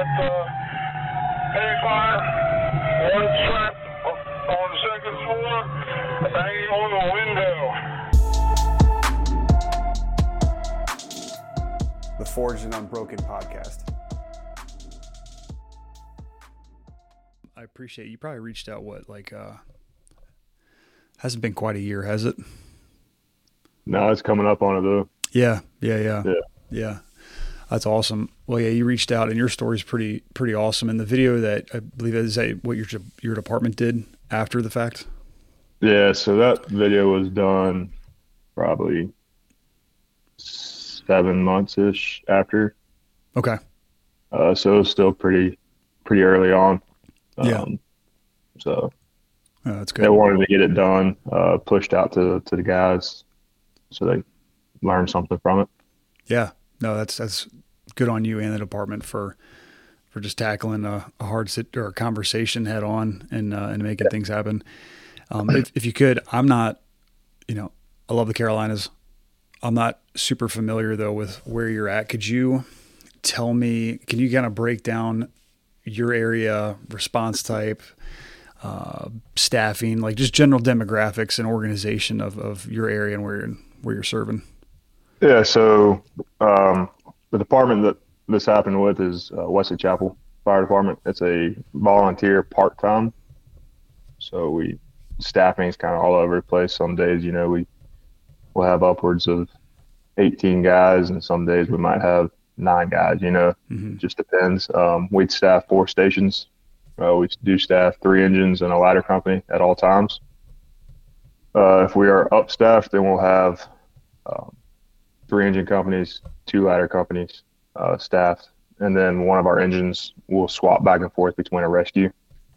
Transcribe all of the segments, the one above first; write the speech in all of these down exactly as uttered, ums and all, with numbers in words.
got uh, A fire, one trap on the second floor, banging on the window. The Forged and Unbroken podcast. I appreciate you probably reached out what like uh hasn't been quite a year, has it? No, it's coming up on it though. Yeah, yeah, yeah. Yeah. Yeah. That's awesome. Well, yeah, you reached out and your story's pretty pretty awesome. And the video that I believe is that what your your department did after the fact? Yeah, so that video was done probably seven months ish after. Okay. Uh so it was still pretty pretty early on. Um, Yeah. So Oh, that's good. they wanted to get it done, uh, pushed out to to the guys so they learned something from it. Yeah. No, that's that's good on you and the department for for just tackling a, a hard sit or a conversation head on and uh, and making things happen. Um, if, if you could, I'm not, you know, I love the Carolinas. I'm not super familiar though with where you're at. Could you tell me? Can you kind of break down your area, response type, uh, staffing, like just general demographics and organization of, of your area and where you're, where you're serving? Yeah, so um, the department that this happened with is uh, Wesley Chapel Fire Department. It's a volunteer part-time, so we staffing is kind of all over the place. Some days, you know, we will have upwards of eighteen guys, and some days we might have nine guys. You know, Mm-hmm. it just depends. Um, we staff four stations. Uh, we do staff three engines and a ladder company at all times. Uh, if we are upstaffed, then we'll have um, three engine companies, two ladder companies uh, staffed, and then one of our engines will swap back and forth between a rescue.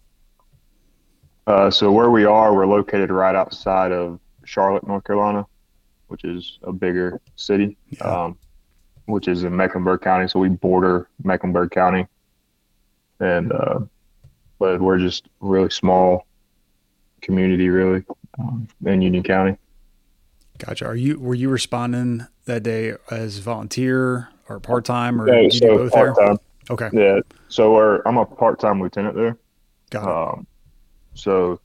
Uh, so where we are, we're located right outside of Charlotte, North Carolina, which is a bigger city, Yeah. um, which is in Mecklenburg County. So we border Mecklenburg County, and uh, but we're just a really small community, really, um, in Union County. Gotcha. Are you, were you responding that day as volunteer or part-time, or Yeah, did you do so both part-time. there? Okay. Yeah, so we're, I'm a part-time lieutenant there. Got it. Um, so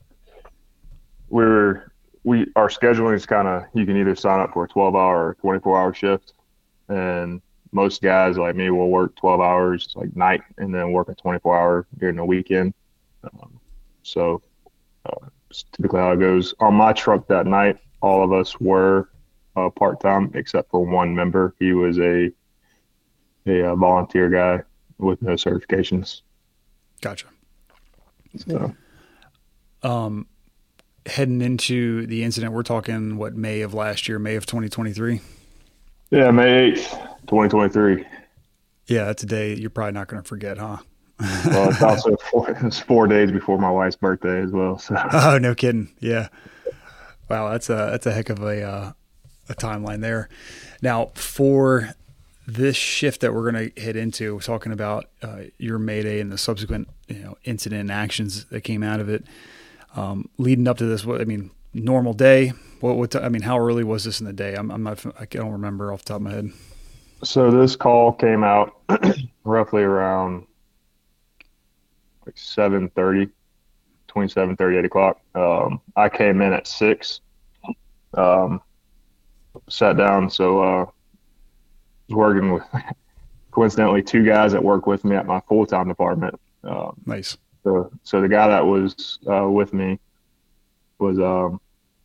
we're we our scheduling is kind of, you can either sign up for a twelve hour or twenty-four hour shift, and most guys like me will work twelve hours like night and then work a twenty-four hour during the weekend. Um, so uh, it's typically how it goes. On my truck that night, all of us were uh, part time except for one member. He was a a, uh volunteer guy with no certifications. Gotcha. So. Um, heading into the incident, we're talking what, May of last year, May of twenty twenty-three. Yeah, May eighth, twenty twenty-three. Yeah. That's a day you're probably not going to forget, huh? Well, it's also four, it's four days before my wife's birthday as well. So Oh, no kidding. Yeah. Wow. That's a, that's a heck of a, uh, a timeline there. Now for this shift that we're going to hit into, talking about uh, your Mayday and the subsequent, you know, incident and actions that came out of it, um, leading up to this, what, I mean, normal day, what, what, t- I mean, how early was this in the day? I'm, I'm not, I don't remember off the top of my head. So this call came out roughly around like seven thirty, between seven thirty, eight o'clock. Um, I came in at six, um, sat down. So, uh, was working with coincidentally two guys that work with me at my full-time department. Um, Nice. so, so the guy that was, uh, with me was, um,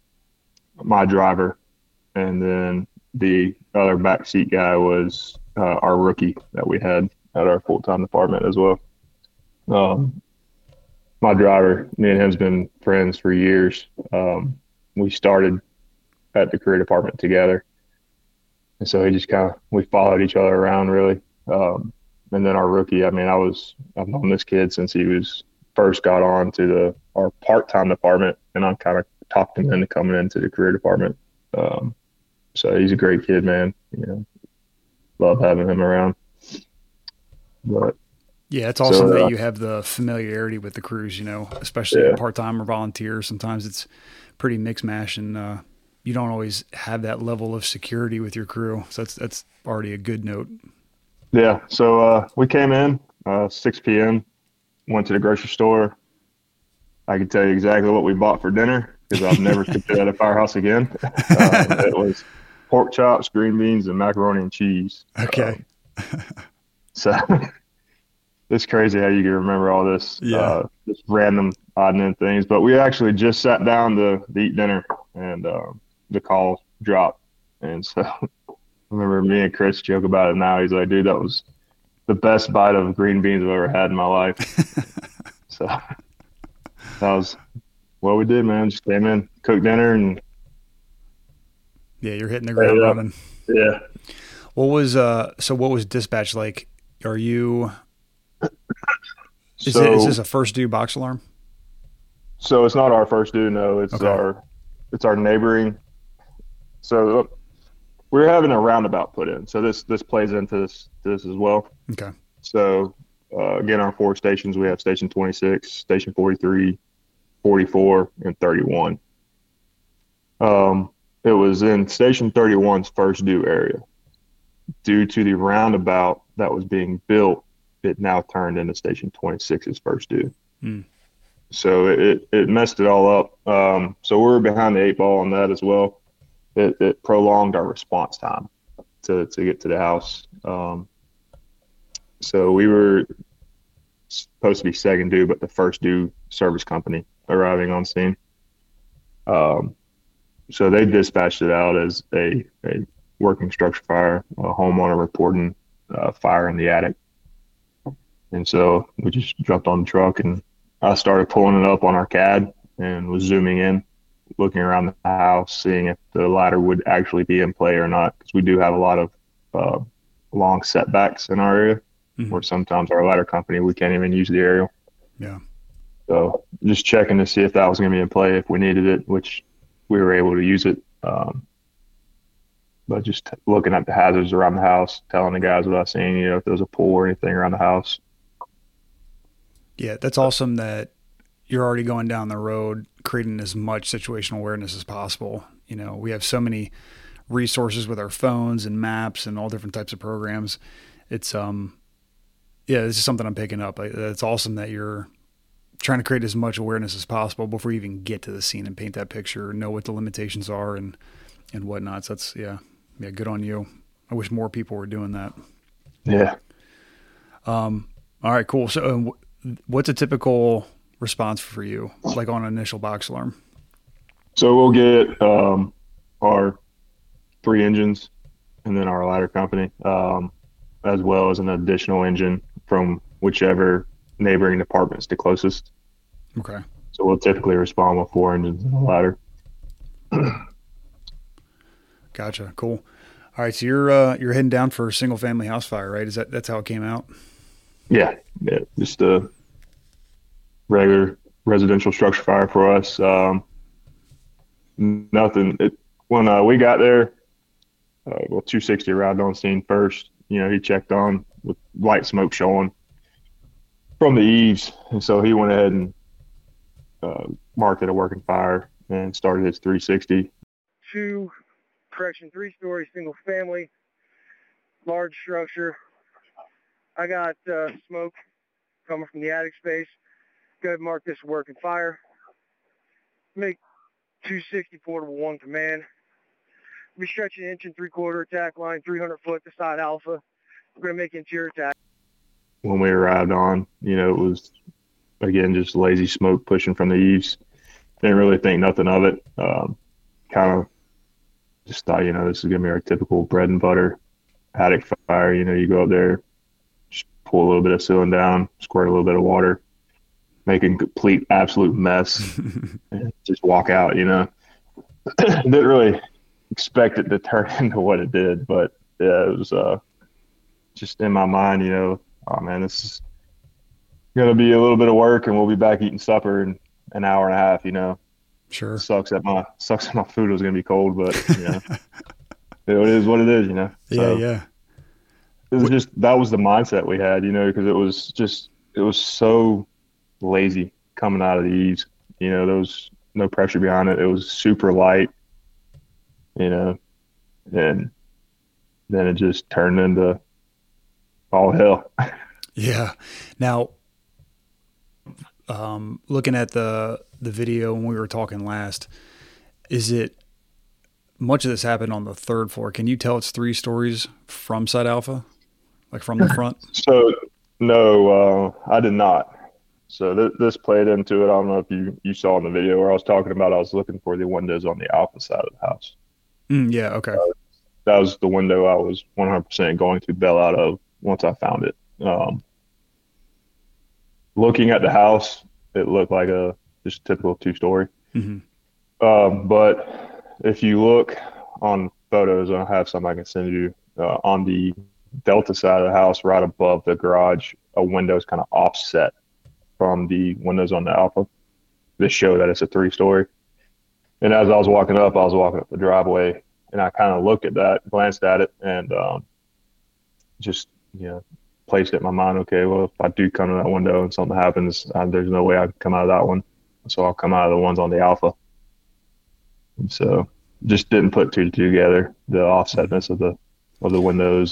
my driver. And then the other backseat guy was, uh, our rookie that we had at our full-time department as well. Um, my driver, me and him's been friends for years. Um, we started at the career department together. And so he just kind of, we followed each other around really. Um, and then our rookie, I mean, I was, I've known this kid since he was first got on to the, our part-time department, and I kind of talked him into coming into the career department. Um, so he's a great kid, man. You know, love having him around. But Yeah, it's awesome So, uh, that you have the familiarity with the crews, you know, especially Yeah. part-time or volunteer. Sometimes it's pretty mix mash, and uh, you don't always have that level of security with your crew. So that's that's already a good note. Yeah. So uh, we came in, uh, six p.m. Went to the grocery store. I can tell you exactly what we bought for dinner because I've never cooked it at a firehouse again. Um, it was pork chops, green beans, and macaroni and cheese. Okay. Um, so it's crazy how you can remember all this, Yeah. uh, just random odd and end things. But we actually just sat down to, to eat dinner, and um, the call dropped. And so I remember me and Chris joke about it now. He's like, dude, that was the best bite of green beans I've ever had in my life. So that was what we did, man. Just came in, cooked dinner, and Yeah, you're hitting the ground Yeah. running. yeah. What was uh? So what was dispatch like? Are you? Is, so, it, is this a first due box alarm? so it's not our first due. No, it's Okay. our it's our neighboring. So uh, we're having a roundabout put in. So this this plays into this this as well. Okay. So uh, again, our four stations, we have station twenty-six, station forty-three, forty-four, and thirty-one. Um, it was in station thirty-one's first due area. Due to the roundabout that was being built, it now turned into station twenty-six's first due. Hmm. So it, it messed it all up. Um, so we were behind the eight ball on that as well. It, it prolonged our response time to, to get to the house. Um, so we were supposed to be second due, but the first due service company arriving on scene. Um, so they dispatched it out as a, a working structure fire, a homeowner reporting uh, fire in the attic. And so we just jumped on the truck, and I started pulling it up on our C A D and was zooming in, looking around the house, seeing if the ladder would actually be in play or not, because we do have a lot of uh, long setbacks in our area, Mhm. where sometimes our ladder company, we can't even use the aerial. Yeah. So just checking to see if that was going to be in play if we needed it, which we were able to use it. Um, but just t- looking at the hazards around the house, telling the guys what I seen, you know, if there was a pool or anything around the house. Yeah, that's awesome that you're already going down the road creating as much situational awareness as possible. You know, we have so many resources with our phones and maps and all different types of programs. It's um yeah, this is something I'm picking up. Like, it's awesome that you're trying to create as much awareness as possible before you even get to the scene and paint that picture, know what the limitations are and and whatnot. So that's yeah, yeah, good on you. I wish more people were doing that. Yeah. Um, all right, cool. So, um, what's a typical response for you, like on an initial box alarm? So we'll get um, our three engines and then our ladder company, um, as well as an additional engine from whichever neighboring department's the closest. Okay. So we'll typically respond with four engines and a ladder. Gotcha. Cool. All right. So you're, uh, you're heading down for a single family house fire, right? Is that, that's how it came out? Yeah, yeah, just a regular residential structure fire for us. Um, nothing. It, when uh, we got there, uh, well, two sixty arrived on scene first. You know, he checked on with light smoke showing from the eaves, and so he went ahead and uh, marked it a working fire and started his three sixty. Two, correction, three-story single family, large structure. I got uh, smoke coming from the attic space. Go ahead and mark this a working fire. Make two sixty-four to one command. Be stretching inch and three-quarter attack line, three hundred foot to side alpha. We're going to make interior attack. When we arrived on, you know, it was, again, just lazy smoke pushing from the eaves. Didn't really think nothing of it. Um, kind of just thought, you know, this is going to be our typical bread and butter attic fire. You know, you go up there, just pull a little bit of ceiling down, squirt a little bit of water, make a complete, absolute mess, and just walk out, you know. Didn't really expect it to turn into what it did, but yeah, it was uh, just in my mind, you know, oh man, this is going to be a little bit of work and we'll be back eating supper in an hour and a half, you know. Sure. Sucks that my sucks that my food was going to be cold, but you know, it is what it is, you know. So, yeah. Yeah. it was just, that was the mindset we had, you know, because it was just, it was so lazy coming out of the eaves. You know, there was no pressure behind it. It was super light, you know, and then it just turned into all hell. Yeah. Now, um, looking at the the video when we were talking last, is it much of this happened on the third floor? Can you tell it's three stories from Site Alpha, like from the front? So no, uh, I did not. So th- this played into it. I don't know if you, you saw in the video where I was talking about I was looking for the windows on the Alpha side of the house. Mm, yeah. Okay. Uh, that was the window I was one hundred percent going to bail out of once I found it. Um, looking at the house, it looked like a just typical two story. Mm-hmm. Um, but if you look on photos, I have some I can send you uh, on the Delta side of the house, right above the garage, a window is kind of offset from the windows on the Alpha. This show that it's a three story. And as I was walking up, I was walking up the driveway, and I kind of looked at that, glanced at it, and um, just, you know, placed it in my mind, okay, well, if I do come to that window and something happens, uh, there's no way I can come out of that one. So I'll come out of the ones on the Alpha. And so just didn't put two to two together, the offsetness of the of the windows.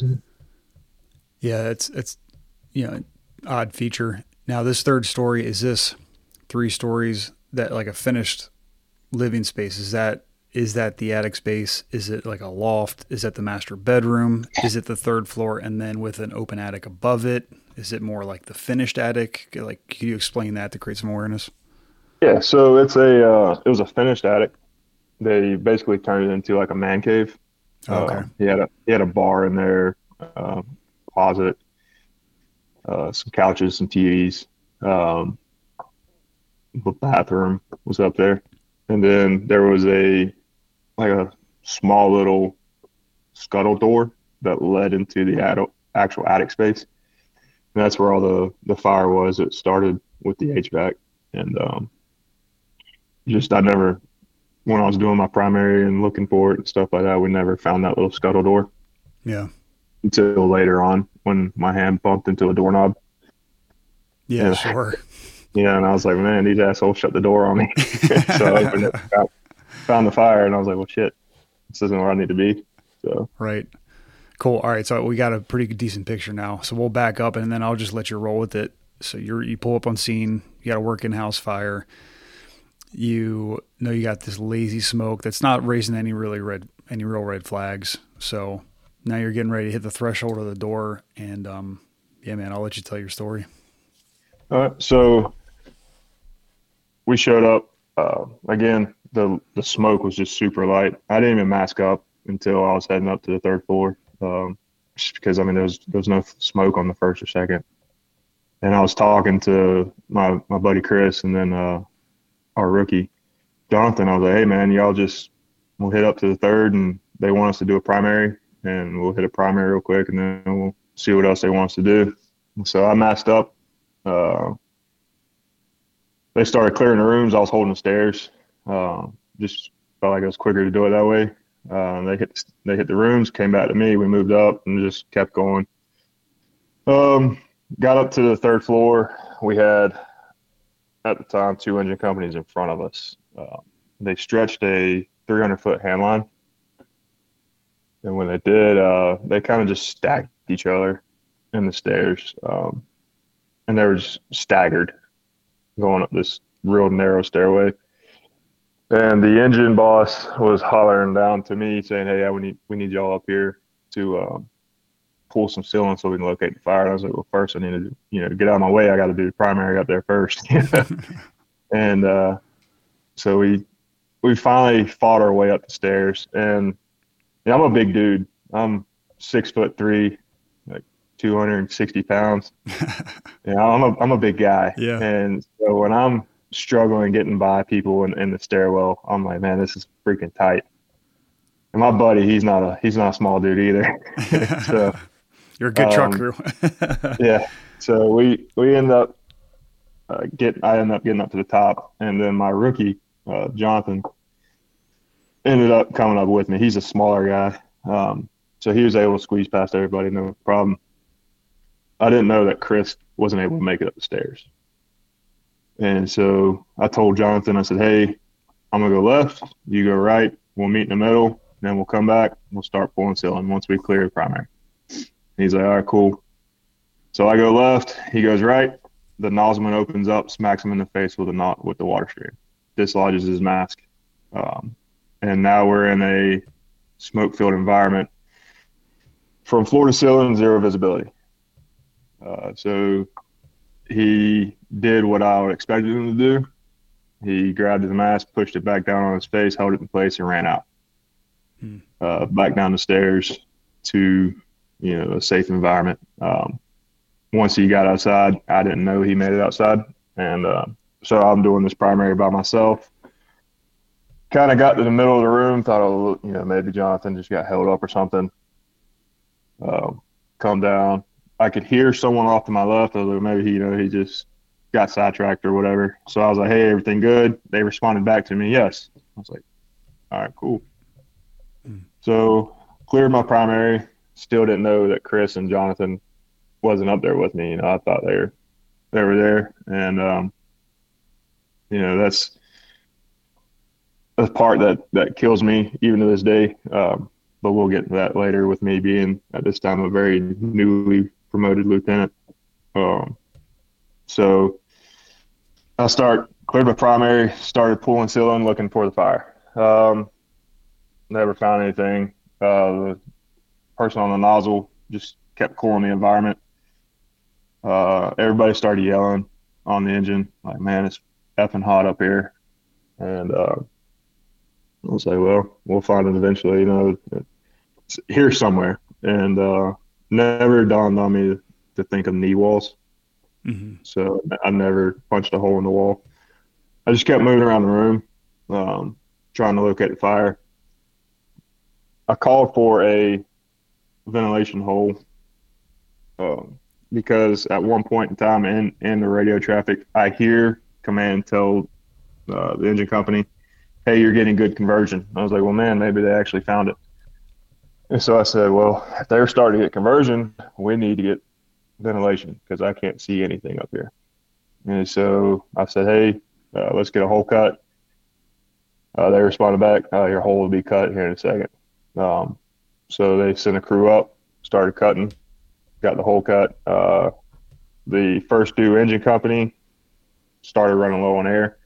Yeah, it's it's you know, odd feature. Now this third story, is this three stories that like a finished living space? Is that is that the attic space? Is it like a loft? Is that the master bedroom? Is it the third floor and then with an open attic above it? Is it more like the finished attic? Like, can you explain that to create some awareness? Yeah, so it's a uh, it was a finished attic. They basically turned it into like a man cave. Oh, okay. Uh, he had a he had a bar in there, uh, closet, uh, some couches, some T Vs. Um, the bathroom was up there, and then there was a like a small little scuttle door that led into the ad- actual attic space. And that's where all the the fire was. It started with the H V A C, and um, just I never. When I was doing my primary and looking for it and stuff like that, we never found that little scuttle door. Yeah. Until later on when my hand bumped into a doorknob. Yeah, and, sure. Yeah, and I was like, man, these assholes shut the door on me. So I opened it, found, found the fire, and I was like, well, shit, this isn't where I need to be. So Right. Cool. All right, so we got a pretty decent picture now. So we'll back up, and then I'll just let you roll with it. So you're you pull up on scene. You got a working house fire. You know you got this lazy smoke that's not raising any really red, any real red flags. So now you're getting ready to hit the threshold of the door, and um, yeah, man, I'll let you tell your story. all right, so we showed up. Uh, again, the the smoke was just super light. I didn't even mask up until I was heading up to the third floor, um, just because I mean there was there was no smoke on the first or second. And I was talking to my my buddy Chris, and then uh, our rookie, Jonathan. I was like, hey, man, y'all just, we'll hit up to the third, and they want us to do a primary, and we'll hit a primary real quick, and then we'll see what else they want us to do. And so I masked up. Uh, they started clearing the rooms. I was holding the stairs. Uh, just felt like it was quicker to do it that way. Uh, they hit they hit the rooms, came back to me. We moved up and just kept going. Um, got up to the third floor. We had, at the time, two engine companies in front of us. Uh, they stretched a three hundred foot hand line. And when they did, uh, they kind of just stacked each other in the stairs. Um, and they were just staggered going up this real narrow stairway. And the engine boss was hollering down to me saying, hey, yeah, we need, we need y'all up here to um, pull some sealant so we can locate the fire. And I was like, well, first I need to, you know, get out of my way. I got to do the primary up there first. And uh, so we we finally fought our way up the stairs. And yeah, I'm a big dude. I'm six foot three, like two hundred sixty pounds. Yeah, I'm a I'm a big guy. Yeah. And so when I'm struggling getting by people in, in the stairwell, I'm like, man, this is freaking tight. And my buddy, he's not a he's not a small dude either. So you're a good truck um, crew. yeah. So we we end up uh, get I end up getting up to the top, and then my rookie uh, Jonathan ended up coming up with me. He's a smaller guy, um, so he was able to squeeze past everybody, no problem. I didn't know that Chris wasn't able to make it up the stairs, and so I told Jonathan, I said, "Hey, I'm gonna go left, you go right. We'll meet in the middle, then we'll come back. We'll start pulling sealing once we clear the primary." And he's like, "All right, cool." So I go left, he goes right. The nozzleman opens up, smacks him in the face with a knot with the water stream, dislodges his mask. Um, and now we're in a smoke-filled environment from floor to ceiling, zero visibility. Uh, so he did what I would expect him to do. He grabbed his mask, pushed it back down on his face, held it in place, and ran out. Hmm. Uh, back down the stairs to, you know, a safe environment. Um, once he got outside, I didn't know he made it outside. And uh, so I'm doing this primary by myself. Kind of got to the middle of the room, thought, oh, you know, maybe Jonathan just got held up or something. Uh, come down. I could hear someone off to my left. I was like, maybe he, you know, he just got sidetracked or whatever. So I was like, hey, everything good? They responded back to me, yes. I was like, all right, cool. Mm. So cleared my primary. Still didn't know that Chris and Jonathan wasn't up there with me. You know, I thought they were they were there, and um, you know, that's the part that that kills me even to this day. Um, but we'll get to that later. With me being at this time a very newly promoted lieutenant. Um, so I start cleared my primary, started pulling sealing, looking for the fire. Um, never found anything. Uh, the person on the nozzle just kept cooling the environment. Uh, everybody started yelling on the engine, like, man, it's effing hot up here. And uh, I was like, well, we'll find it eventually, you know, it's here somewhere. And uh, never dawned on me to think of knee walls. Mm-hmm. So I never punched a hole in the wall. I just kept moving around the room, um, trying to locate the fire. I called for a ventilation hole um, because at one point in time in, in the radio traffic, I hear command tell uh, the engine company, hey, you're getting good conversion. I was like, well, man, maybe they actually found it. And so I said, well, if they're starting to get conversion, we need to get ventilation because I can't see anything up here. And so I said, hey, uh, let's get a hole cut. Uh, they responded back, uh, your hole will be cut here in a second. Um, so they sent a crew up, started cutting, got the hole cut. Uh, the first due engine company started running low on air.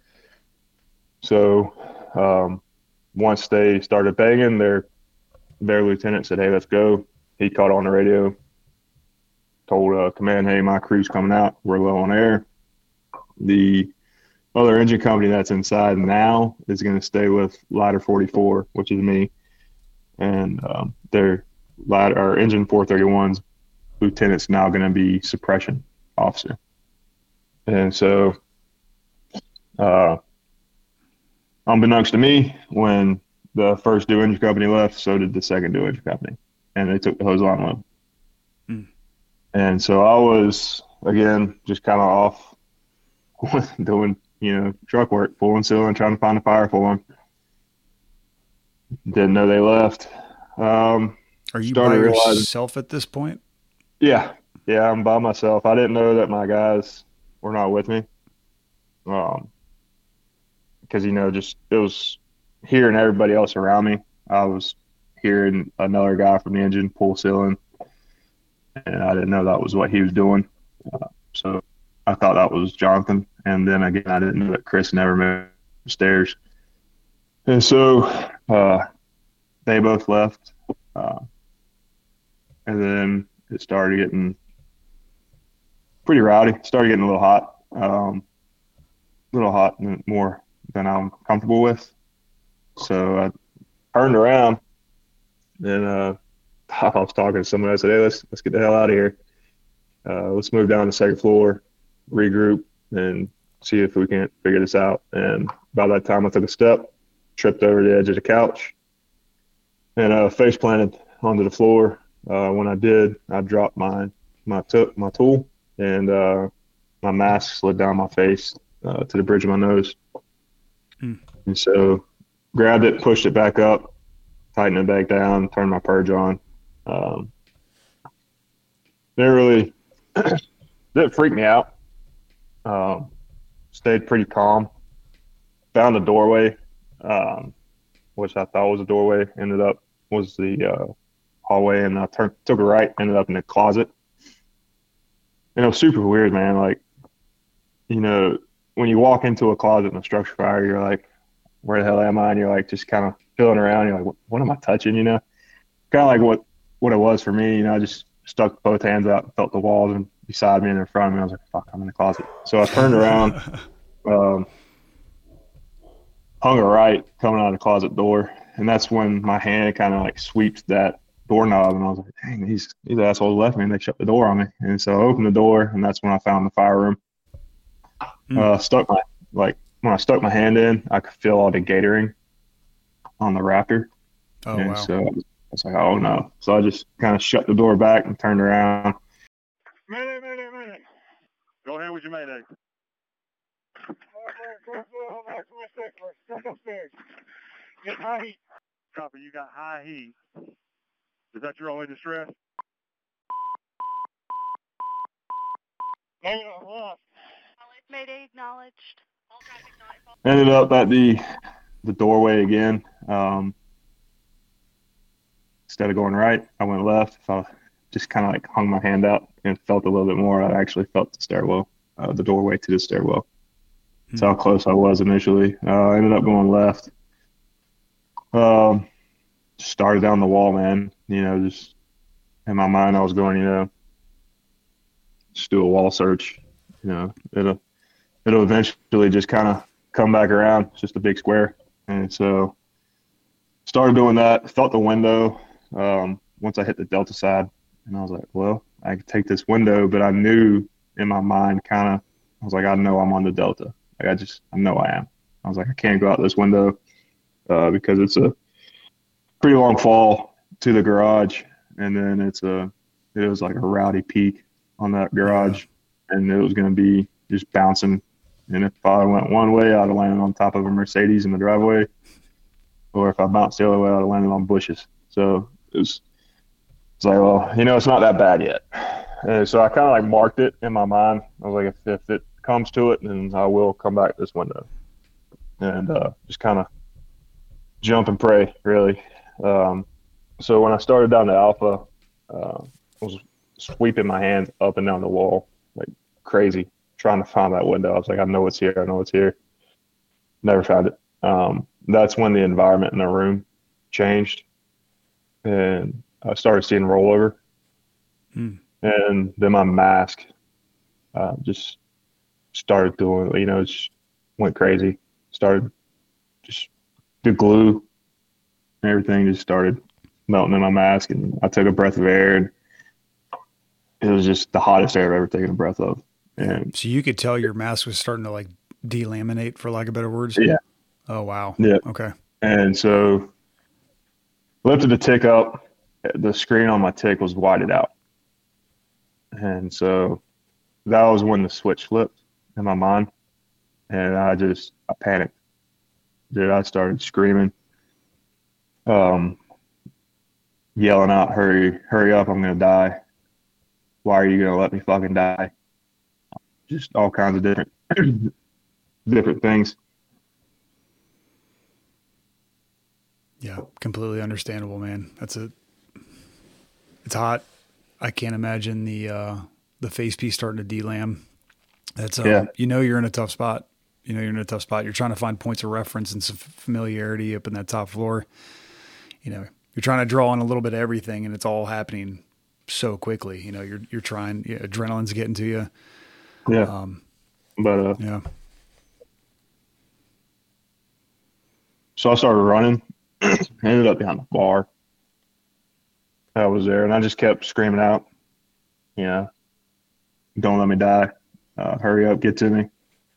So um, once they started banging, their their lieutenant said, hey, let's go. He caught on the radio, told uh, command, hey, my crew's coming out. We're low on air. The other engine company that's inside now is going to stay with Ladder forty-four, which is me. And um, their ladder, our engine four thirty-one's lieutenant's now going to be suppression officer. And so, uh, unbeknownst to me, when the first due engine company left, so did the second due engine company, and they took the hose line load. Mm. And so I was, again, just kind of off doing, you know, truck work, pulling sealing, trying to find a fire for them. Didn't know they left. Um, Are you by yourself at this point? Yeah. Yeah, I'm by myself. I didn't know that my guys were not with me. Um, because, you know, just it was hearing everybody else around me. I was hearing another guy from the engine pull sealing, and I didn't know that was what he was doing. Uh, so I thought that was Jonathan. And then, again, I didn't know that Chris never moved upstairs. And so uh, they both left. Uh, and then it started getting pretty rowdy. It started getting a little hot. Um, a little hot, more than I'm comfortable with. So I turned around and uh, I was talking to someone. I said, hey, let's, let's get the hell out of here. Uh, let's move down to the second floor, regroup, and see if we can't figure this out. And by that time, I took a step, tripped over the edge of the couch, and uh, face planted onto the floor. Uh, when I did, I dropped my my, t- my tool, and uh, my mask slid down my face uh, to the bridge of my nose. Mm. And so grabbed it, pushed it back up, tightened it back down, turned my purge on. Um, didn't really didn't freak me out. Um, stayed pretty calm. Found a doorway, um, which I thought was a doorway. Ended up was the uh, hallway, and I turned, took a right. Ended up in a closet. and it was super weird, man. Like, you know, when you walk into a closet in a structure fire, you're like, where the hell am I? And you're like, just kind of feeling around. You're like, what, what am I touching? You know, kind of like what, what it was for me. You know, I just stuck both hands out and felt the walls and beside me and in front of me. I was like, fuck, I'm in the closet. So I turned around, um, hung a right coming out of the closet door. And that's when my hand kind of like sweeps that doorknob. And I was like, dang, these, these assholes left me and they shut the door on me. And so I opened the door, and that's when I found the fire room. Mm. Uh, stuck my, like, when I stuck my hand in, I could feel all the gatoring on the rafter. Oh, and wow. So I was, I was like, oh no. So I just kind of shut the door back and turned around. Mayday, mayday, mayday. Go ahead with your mayday. Get high heat. Copy, you got high heat. Is that your only distress? Mayday acknowledged. Ended up at the the doorway again. Um, instead of going right, I went left. I just kind of like hung my hand out and felt a little bit more. I actually felt the stairwell, uh, the doorway to the stairwell. That's how close I was initially. Uh, I ended up going left. Um, started down the wall, man. You know, just in my mind, I was going, you know, just do a wall search. You know, it'll it'll eventually just kind of come back around. It's just a big square, and so started doing that. Felt the window um, once I hit the Delta side, and I was like, well, I could take this window, but I knew in my mind, kind of, I was like, I know I'm on the Delta. Like I just, I know I am. I was like, I can't go out this window uh, because it's a pretty long fall to the garage, and then it's a, it was like a rowdy peak on that garage, and it was going to be just bouncing. And if I went one way, I'd have landed on top of a Mercedes in the driveway, or if I bounced the other way, I'd have landed on bushes. So it was, it's like, well, you know, it's not that bad yet. And so I kind of like marked it in my mind. I was like, if, if it comes to it, then I will come back this window, and uh, just kind of jump and pray, really. Um, so when I started down the Alpha, uh, I was sweeping my hands up and down the wall like crazy, trying to find that window. I was like, I know it's here. I know it's here. Never found it. Um, that's when the environment in the room changed, and I started seeing rollover. Hmm. And then my mask uh, just started doing, you know, just went crazy. Started just the glue and everything just started melting in my mask, and I took a breath of air, and it was just the hottest air I've ever taken a breath of. And so you could tell your mask was starting to like delaminate, for lack of better words. Yeah. Oh, wow. Yeah. Okay. And so lifted the tick up. The screen on my tick was whited out. And so that was when the switch flipped in my mind. And I just, I panicked. Dude, I started screaming, um, yelling out, hurry, hurry up, I'm going to die. Why are you going to let me fucking die? Just all kinds of different, different things. Yeah, completely understandable, man. That's a, it's hot. I can't imagine the, uh, the face piece starting to delam. That's, um, yeah. You know, you're in a tough spot. You know, you're in a tough spot. You're trying to find points of reference and some familiarity up in that top floor. You know, you're trying to draw on a little bit of everything, and it's all happening so quickly. You know, you're, you're trying, yeah, adrenaline's getting to you. Yeah. Um, but, uh, yeah. So I started running, ended up behind the bar. I was there, and I just kept screaming out, you know, don't let me die. Uh, hurry up, get to me.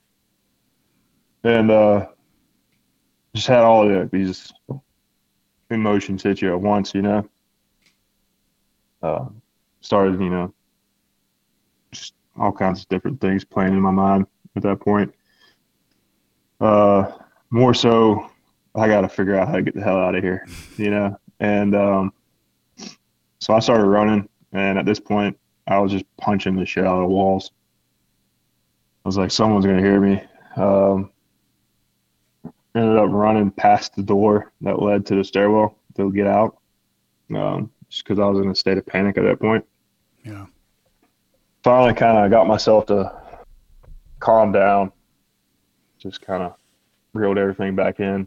And uh, just had all of these emotions hit you at once, you know. Uh, started, you know, just all kinds of different things playing in my mind at that point. Uh, more so, I got to figure out how to get the hell out of here, you know. And um, so I started running, and at this point, I was just punching the shit out of the walls. I was like, someone's going to hear me. Um, ended up running past the door that led to the stairwell to get out, um, just because I was in a state of panic at that point. Yeah. finally kind of got myself to calm down, just kind of reeled everything back in.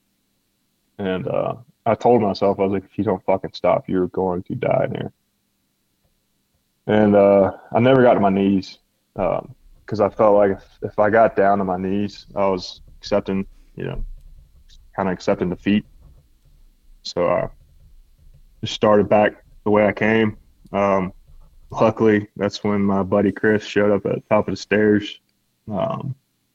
And uh, I told myself, I was like, if you don't fucking stop, you're going to die in here. And uh, I never got to my knees because um, I felt like if, if I got down to my knees, I was accepting, you know, kind of accepting defeat. So I just started back the way I came. Um, luckily, that's when my buddy Chris showed up at the top of the stairs. Um,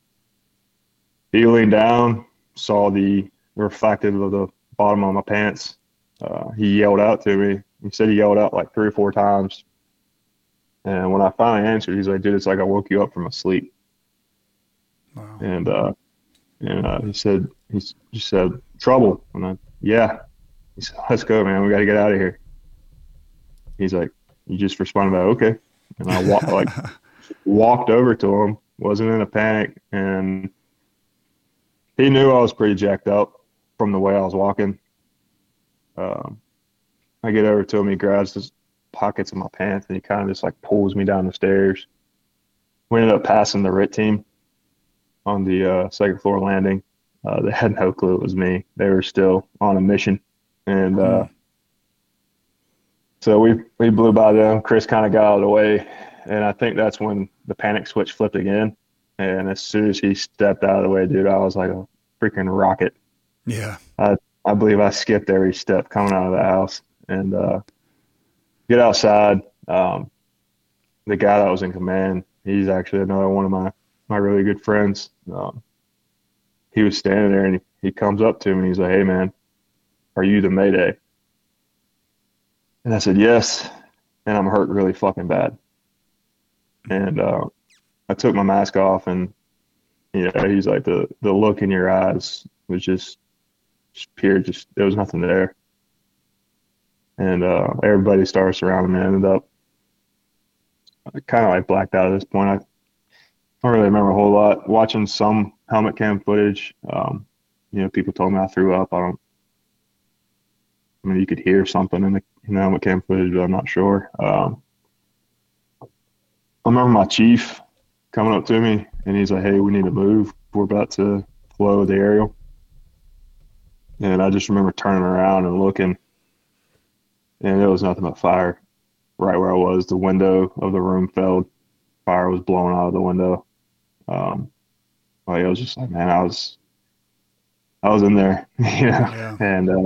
he leaned down, saw the reflective of the bottom of my pants. Uh, he yelled out to me. He said he yelled out like three or four times. And when I finally answered, he's like, dude, it's like I woke you up from a sleep. Wow. And uh, and uh, he said, he just said, trouble. And I, yeah. He said, let's go, man. We got to get out of here. He's like, you just responded by, okay. And I wa- like walked over to him, wasn't in a panic. And he knew I was pretty jacked up from the way I was walking. Um, I get over to him. He grabs his pockets of my pants and he kind of just like pulls me down the stairs. We ended up passing the R I T team on the uh, second floor landing. Uh, they had no clue it was me. They were still on a mission. And uh, hmm. so we, we blew by them. Chris kind of got out of the way. And I think that's when the panic switch flipped again. And as soon as he stepped out of the way, dude, I was like a freaking rocket. Yeah. I, I believe I skipped every step coming out of the house. And uh, get outside. Um, the guy that was in command, he's actually another one of my, my really good friends. Um, he was standing there and he, he comes up to me and he's like, hey, man, are you the Mayday? And I said, yes. And I'm hurt really fucking bad. And uh, I took my mask off and, you know, he's like, the, the look in your eyes was just, just pure, just, there was nothing there. And uh, everybody started surrounding me. I ended up kind of like blacked out at this point. I don't really remember a whole lot. Watching some helmet cam footage, um, you know, people told me I threw up. I don't, I mean, you could hear something in the, in the helmet cam footage, but I'm not sure. Um, I remember my chief coming up to me and he's like, hey, we need to move. We're about to flow the aerial. And I just remember turning around and looking, and there was nothing but fire right where I was. The window of the room fell. Fire was blowing out of the window. Um, like, I was just like, man, I was, I was in there, you know. Yeah. And uh,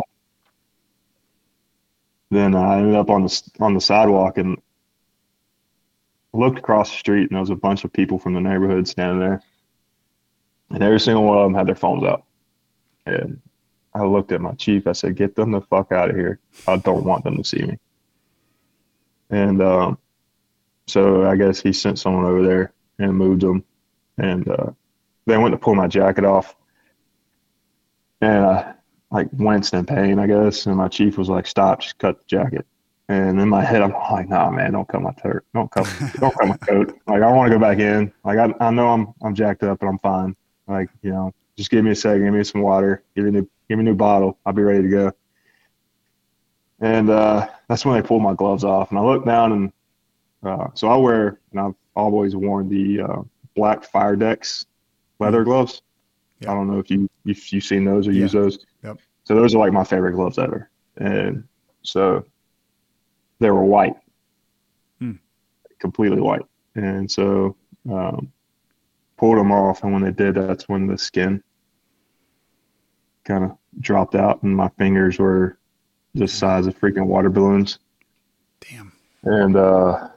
then I ended up on the on the sidewalk and looked across the street, and there was a bunch of people from the neighborhood standing there, and every single one of them had their phones out. And I looked at my chief. I said, get them the fuck out of here. I don't want them to see me. And um, so I guess he sent someone over there and moved them. And uh, they went to pull my jacket off. And I like winced in pain, I guess. And my chief was like, stop, just cut the jacket. And in my head, I'm like, nah, man, don't cut my coat. Don't cut, don't cut my coat. Like, I want to go back in. Like, I, I know I'm, I'm jacked up, but I'm fine. Like, you know, just give me a second, give me some water, give me a new, give me a new bottle. I'll be ready to go. And uh, that's when they pulled my gloves off. And I looked down, and uh, so I wear, and I've always worn the uh, black Fire Dex leather gloves. Yep. I don't know if you if you've seen those or yeah. use those. Yep. So those are like my favorite gloves ever. And so they were white, hmm. completely white. And so um, pulled them off, and when they did, that's when the skin kind of dropped out, and my fingers were the size of freaking water balloons. Damn. And uh,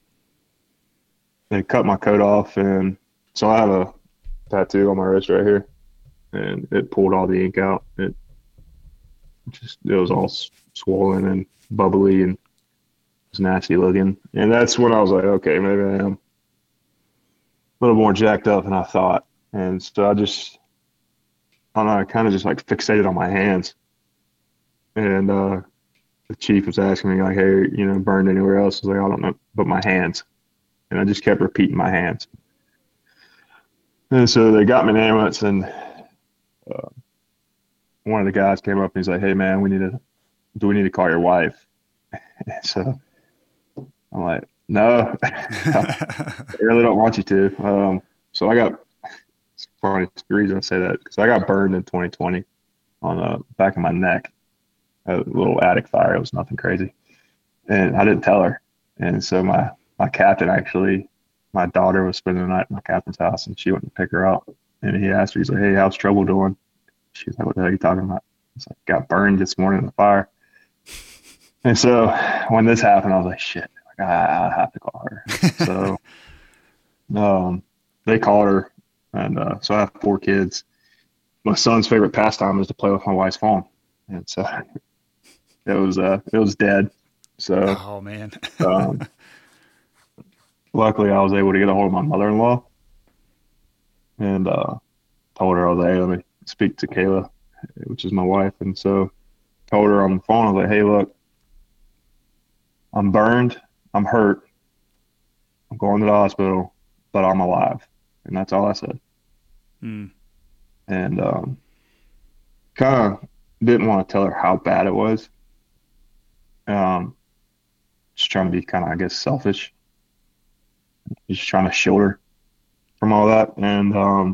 they cut my coat off, and so I have a tattoo on my wrist right here, and it pulled all the ink out. It just, it was all swollen and bubbly, and it was nasty looking. And that's when I was like, okay, maybe I am a little more jacked up than I thought. And so I just, I don't know, I kind of just like fixated on my hands. And uh, the chief was asking me like, hey, you know, burned anywhere else? I was like, I don't know, but my hands. And I just kept repeating my hands. And so they got me an ambulance, and uh, one of the guys came up and he's like, hey, man, we need to, do we need to call your wife? So I'm like, No, I really don't want you to. Um, so I got, it's funny the reason I say that, because I got burned in twenty twenty on the back of my neck. A little attic fire. It was nothing crazy. And I didn't tell her. And so my, my captain actually, my daughter was spending the night at my captain's house, and she went to pick her up. And he asked her, he's like, hey, how's trouble doing? She's like, what the hell are you talking about? It's like, got burned this morning in the fire. And so when this happened, I was like, shit, like, I, I have to call her. So um, they called her. And uh, so I have four kids. My son's favorite pastime is to play with my wife's phone. And so it was, uh, it was dead. So, oh man. um, luckily I was able to get a hold of my mother-in-law and, uh, told her, I was like, hey, let me speak to Kayla, which is my wife. And so told her on the phone, I was like, hey, look, I'm burned. I'm hurt. I'm going to the hospital, but I'm alive. And that's all I said. Mm. And, um, kind of didn't want to tell her how bad it was. Um, just trying to be kind of, I guess, selfish. Just trying to shield her from all that. And, um,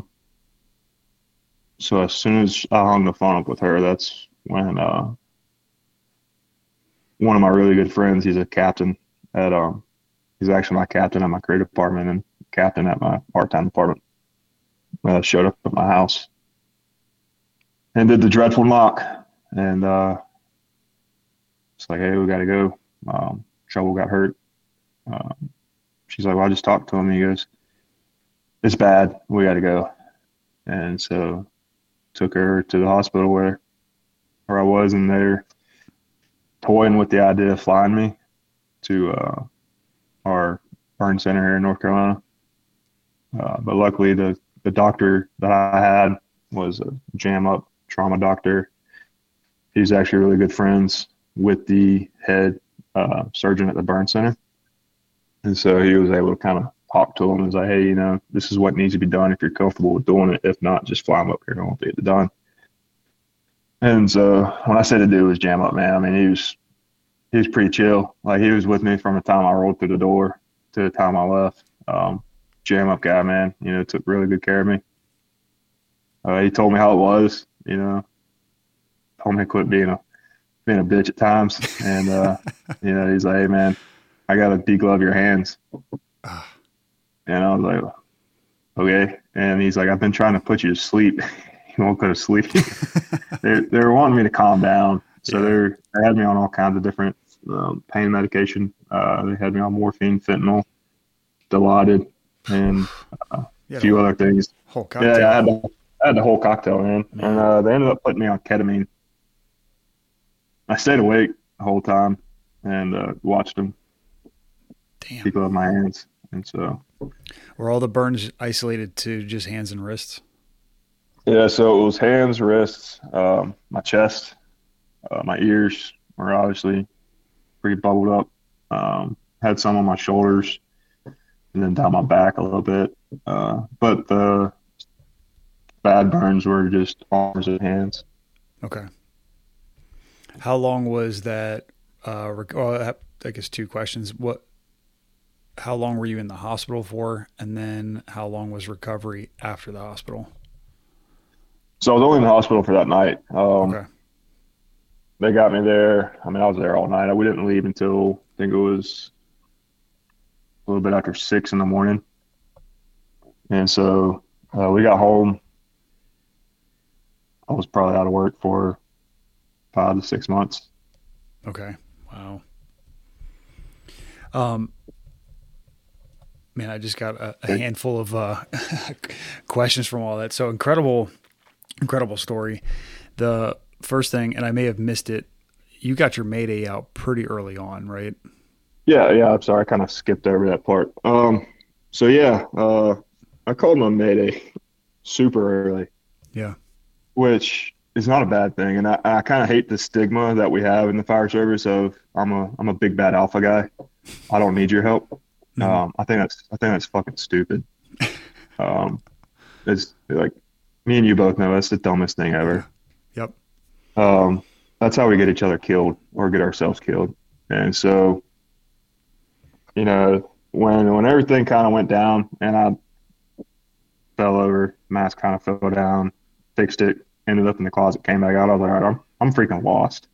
so as soon as I hung the phone up with her, that's when, uh, one of my really good friends, he's a captain at, um, he's actually my captain at my career department and captain at my part-time department, uh, showed up at my house and did the dreadful knock. And, uh, it's like, hey, we got to go. Um, Trouble got hurt. Um, she's like, well, I just talked to him. He goes, it's bad. We got to go. And so took her to the hospital where, where I was, and they're toying with the idea of flying me to uh, our burn center here in North Carolina. Uh, but luckily, the, the doctor that I had was a jam-up trauma doctor. He's actually really good friends with the head uh, surgeon at the burn center. And so he was able to kind of talk to him and say, hey, you know, this is what needs to be done if you're comfortable with doing it. If not, just fly him up here and we'll get it done. And so when I said the dude was jam up, man, I mean, he was, he was pretty chill. Like, he was with me from the time I rolled through the door to the time I left. Um, jam up guy, man, you know, took really good care of me. Uh, he told me how it was, you know, told me to quit being a, being a bitch at times. And, uh, you know, he's like, hey, man, I got to deglove your hands. And I was like, okay. And he's like, I've been trying to put you to sleep. You won't go to sleep. they they were wanting me to calm down. So yeah. they're, they had me on all kinds of different um, pain medication. Uh, they had me on morphine, fentanyl, Dilaudid, and uh, a few other things. Whole cocktail. Yeah, I had, the, I had the whole cocktail, man. man. And uh, they ended up putting me on ketamine. I stayed awake the whole time and uh, watched them. Damn. People have my hands. And so. Were all the burns isolated to just hands and wrists? Yeah, so it was hands, wrists, um, my chest, uh, my ears were obviously pretty bubbled up. Um, had some on my shoulders and then down my back a little bit. Uh, but the bad burns were just arms and hands. Okay. How long was that? Uh, rec- well, I guess two questions. What? How long were you in the hospital for? And then how long was recovery after the hospital? So I was only in the hospital for that night. Um, okay. They got me there. I mean, I was there all night. We didn't leave until I think it was a little bit after six in the morning. And so uh, we got home. I was probably out of work for five to six months. Okay. Wow. Um, man, I just got a, a handful of uh, questions from all that. So incredible, incredible story. The first thing, and I may have missed it, you got your Mayday out pretty early on, right? Yeah, yeah. I'm sorry, I kind of skipped over that part. Um, so yeah, uh, I called my Mayday super early. Yeah. Which is not a bad thing, and I, I kind of hate the stigma that we have in the fire service of I'm a I'm a big bad alpha guy. I don't need your help. No. Um, I think that's I think that's fucking stupid. Um, it's like me and you both know that's the dumbest thing ever. Yep. Um, that's how we get each other killed or get ourselves killed. And so you know, when when everything kind of went down and I fell over, mask kind of fell down, fixed it, ended up in the closet, came back out. I was like, all right, I'm, I'm freaking lost.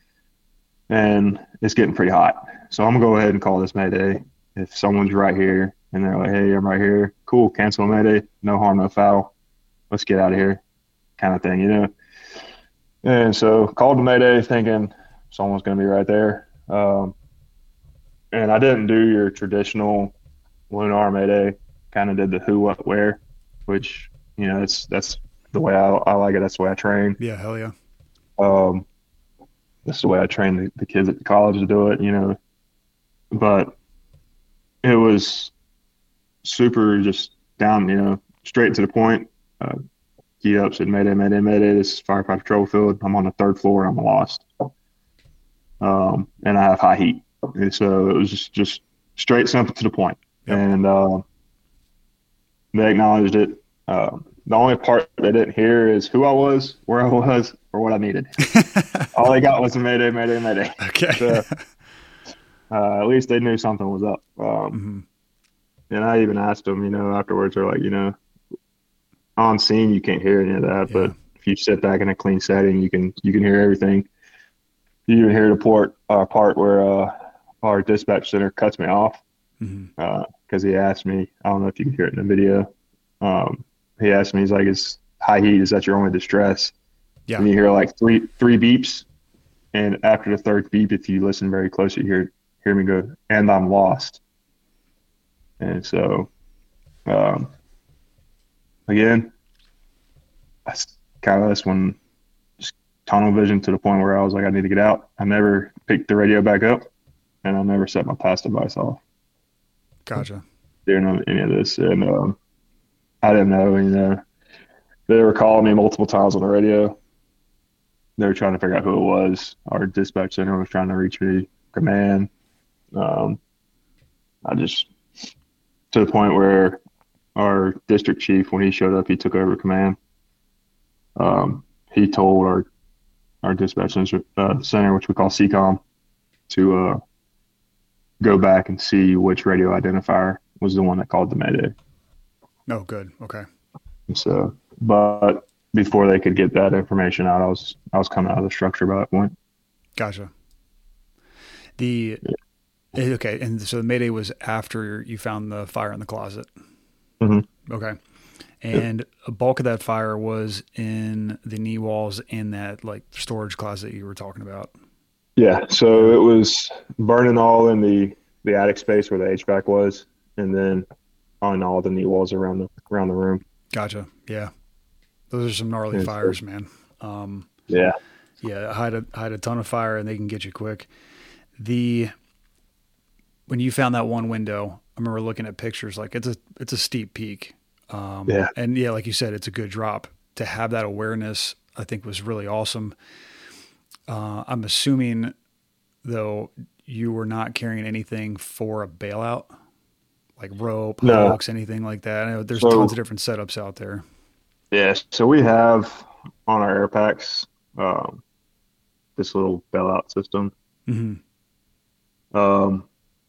And it's getting pretty hot. So I'm going to go ahead and call this Mayday. If someone's right here and they're like, hey, I'm right here, cool, cancel Mayday, no harm, no foul. Let's get out of here kind of thing, you know. And so called the Mayday thinking someone's going to be right there. Um, and I didn't do your traditional Lunar Mayday, kind of did the who, what, where, which, you know, that's that's the way I, I like it. That's the way I train. Yeah, hell yeah. Um, that's the way I train the, the kids at the college to do it, you know. But it was super just down, you know, straight to the point. Uh, keyed up, said Mayday, Mayday, Mayday. This is Firefighter Patrol Field. I'm on the third floor. I'm lost. Um, and I have high heat. And so it was just, just straight, simple, to the point. Yep. And uh, they acknowledged it. Uh, the only part they didn't hear is who I was, where I was, or what I needed. All they got was a Mayday, Mayday, Mayday. Okay. So, uh, at least they knew something was up. Um, mm-hmm. And I even asked them, you know, afterwards, they're like, you know, on scene you can't hear any of that, yeah. but if you sit back in a clean setting, you can you can hear everything. You even hear the port uh, part where uh, our dispatch center cuts me off because mm-hmm. uh, he asked me. I don't know if you can hear it in the video. Um, he asked me, he's like, "Is high heat? Is that your only distress?" Yeah. And you hear like three three beeps, and after the third beep, if you listen very close, you hear hear me go, "And I'm lost." And so. Um, Again, that's kind of this one, just tunnel vision to the point where I was like, I need to get out. I never picked the radio back up, and I never set my pass device off. Gotcha. During any of this, and um, I didn't know. You know, they were calling me multiple times on the radio. They were trying to figure out who it was. Our dispatch center was trying to reach me, command. Um, I just to the point where. Our district chief, when he showed up, he took over command. Um, he told our our dispatch center, uh, center, which we call C COM, to uh, go back and see which radio identifier was the one that called the Mayday. Oh, good. Okay. And so, but before they could get that information out, I was I was coming out of the structure by that point. Gotcha. The yeah. Okay, and so the Mayday was after you found the fire in the closet. Mm-hmm. Okay. And a bulk of that fire was in the knee walls in that like storage closet you were talking about. Yeah. So it was burning all in the, the attic space where the H V A C was, and then on all the knee walls around the, around the room. Gotcha. Yeah. Those are some gnarly yeah, fires, so, man. Um, yeah. Yeah. Hide a, hide a ton of fire and they can get you quick. The, when you found that one window, I remember looking at pictures, like it's a, it's a steep peak. Um, yeah. And yeah, like you said, it's a good drop. To have that awareness, I think was really awesome. Uh, I'm assuming though, you were not carrying anything for a bailout, like rope, no. hooks, anything like that. I know there's so, tons of different setups out there. Yeah. So we have on our air packs, um, this little bailout system. Mm-hmm. Um,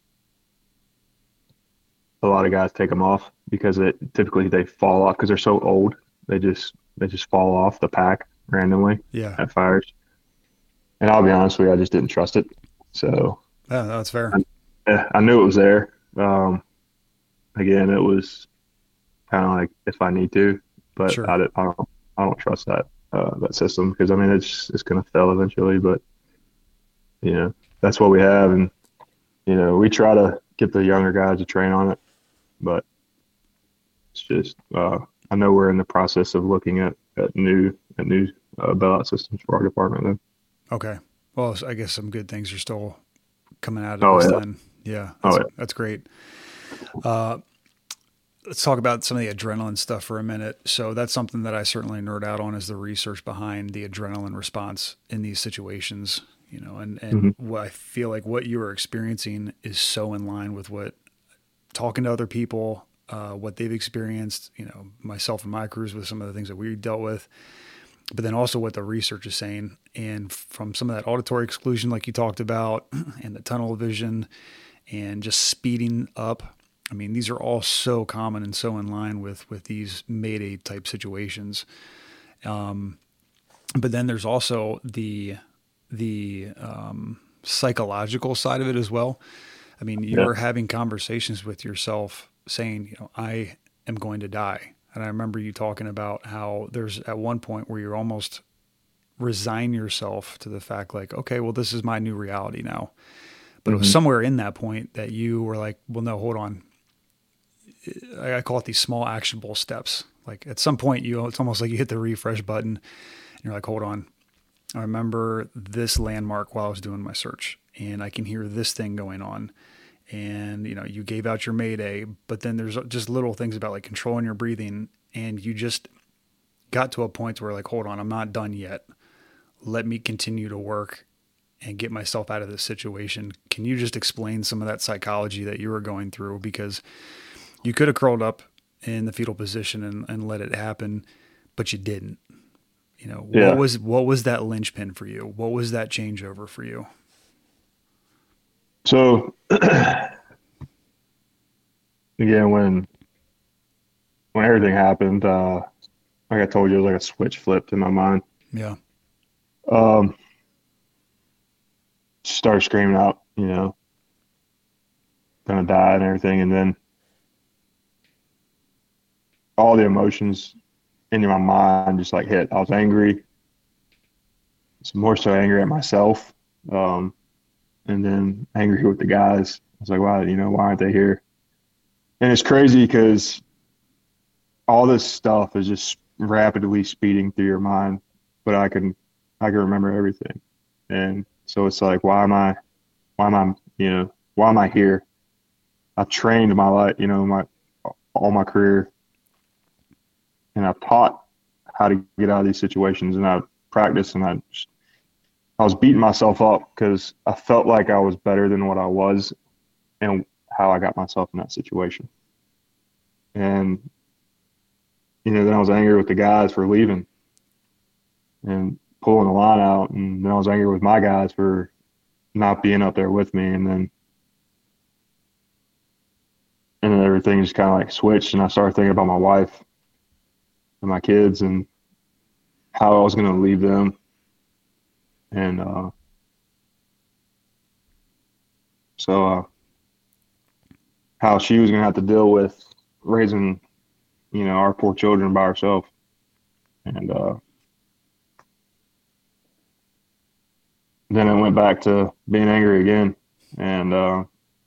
a lot of guys take them off because it typically they fall off because they're so old. They just they just fall off the pack randomly yeah. at fires. And I'll be honest with you, I just didn't trust it. So yeah, that's fair. I, I knew it was there. Um, again, it was kind of like if I need to, but sure. I, I don't I don't trust that uh, that system because I mean it's it's going to fail eventually. But you know that's what we have, and you know we try to get the younger guys to train on it. But it's just, uh, I know we're in the process of looking at, at new at new uh, bailout systems for our department. Then. Okay. Well, I guess some good things are still coming out of oh, this yeah. then. Yeah. That's, oh, yeah. that's great. Uh, let's talk about some of the adrenaline stuff for a minute. So that's something that I certainly nerd out on is the research behind the adrenaline response in these situations, you know, and, and mm-hmm. what I feel like what you are experiencing is so in line with what talking to other people, uh, what they've experienced, you know, myself and my crews with some of the things that we dealt with, but then also what the research is saying. And from some of that auditory exclusion, like you talked about, and the tunnel vision and just speeding up. I mean, these are all so common and so in line with, with these Mayday type situations. Um, but then there's also the, the, um, psychological side of it as well. I mean, you're yeah. having conversations with yourself saying, you know, I am going to die. And I remember you talking about how there's at one point where you're almost resign yourself to the fact like, okay, well, this is my new reality now. But mm-hmm. it was somewhere in that point that you were like, well, no, hold on. I call it these small actionable steps. Like at some point you, it's almost like you hit the refresh button and you're like, hold on. I remember this landmark while I was doing my search and I can hear this thing going on. And, you know, you gave out your Mayday, but then there's just little things about like controlling your breathing. And you just got to a point where like, hold on, I'm not done yet. Let me continue to work and get myself out of this situation. Can you just explain some of that psychology that you were going through? Because you could have curled up in the fetal position and, and let it happen, but you didn't. You know, yeah. what was, what was that linchpin for you? What was that changeover for you? So again, when, when everything happened, uh, like I told you, it was like a switch flipped in my mind. Yeah. Um, started screaming out, you know, gonna die and everything. And then all the emotions into my mind just like hit. I was angry. It's more so angry at myself. Um, and then angry with the guys. I was like, wow, you know, why aren't they here? And it's crazy because all this stuff is just rapidly speeding through your mind, but I can, I can remember everything. And so it's like, why am I, why am I, you know, why am I here? I trained my life, you know, my, all my career, and I've taught how to get out of these situations, and I practiced, and I just, I was beating myself up because I felt like I was better than what I was and how I got myself in that situation. And, you know, then I was angry with the guys for leaving and pulling the line out. And then I was angry with my guys for not being up there with me. And then, and then everything just kind of like switched, and I started thinking about my wife and my kids and how I was going to leave them. And uh, so uh, how she was going to have to deal with raising, you know, our poor children by herself. And uh, then I went back to being angry again and uh,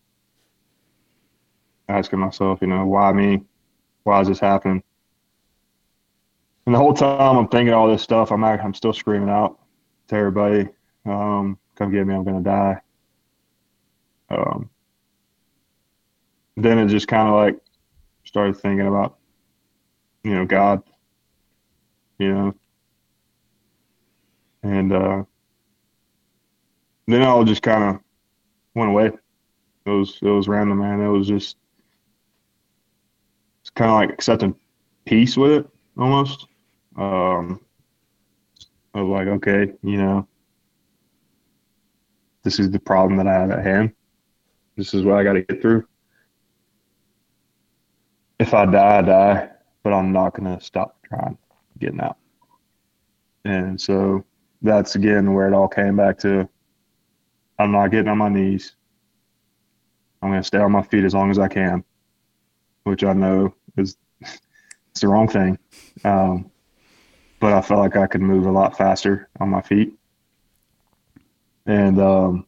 asking myself, you know, why me? Why is this happening? And the whole time I'm thinking all this stuff, I'm I'm still screaming out to everybody, um, come get me, I'm going to die. Um, then it just kind of like started thinking about, you know, God, you know, and uh, then it all just kind of went away. It was, it was random, man. It was just, it's kind of like accepting peace with it almost. Um, of like, okay, you know, this is the problem that I have at hand. This is what I got to get through. If I die, I die, but I'm not going to stop trying getting out. And so that's again where it all came back to. I'm not getting on my knees. I'm going to stay on my feet as long as I can, which I know is it's the wrong thing. Um, but I felt like I could move a lot faster on my feet. And um,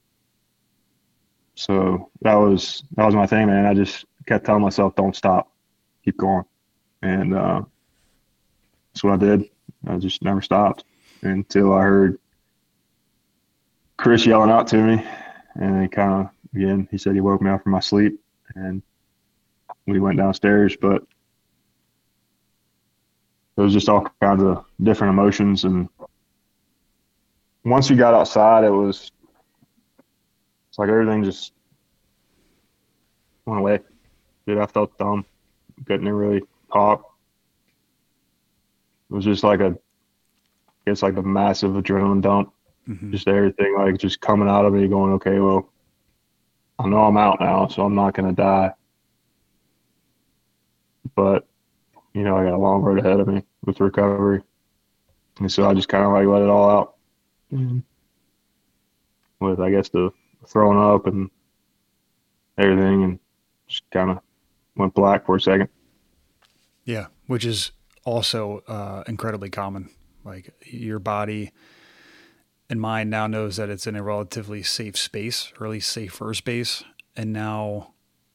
so that was that was my thing, man. I just kept telling myself, don't stop, keep going. And uh, that's what I did. I just never stopped until I heard Chris yelling out to me. And he kind of, again, he said he woke me up from my sleep. And we went downstairs, but it was just all kinds of different emotions. And once we got outside, it was, it's like everything just went away. Dude, I felt dumb. Couldn't really talk. It was just like a, it's like a massive adrenaline dump. Mm-hmm. Just everything like just coming out of me going, okay, well, I know I'm out now, so I'm not going to die. But, you know, I got a long road ahead of me with recovery. And so I just kind of like let it all out. Mm-hmm. With, I guess, the throwing up and everything, and just kind of went black for a second. Yeah, which is also uh, incredibly common. Like your body and mind now knows that it's in a relatively safe space, or at least safer space, and now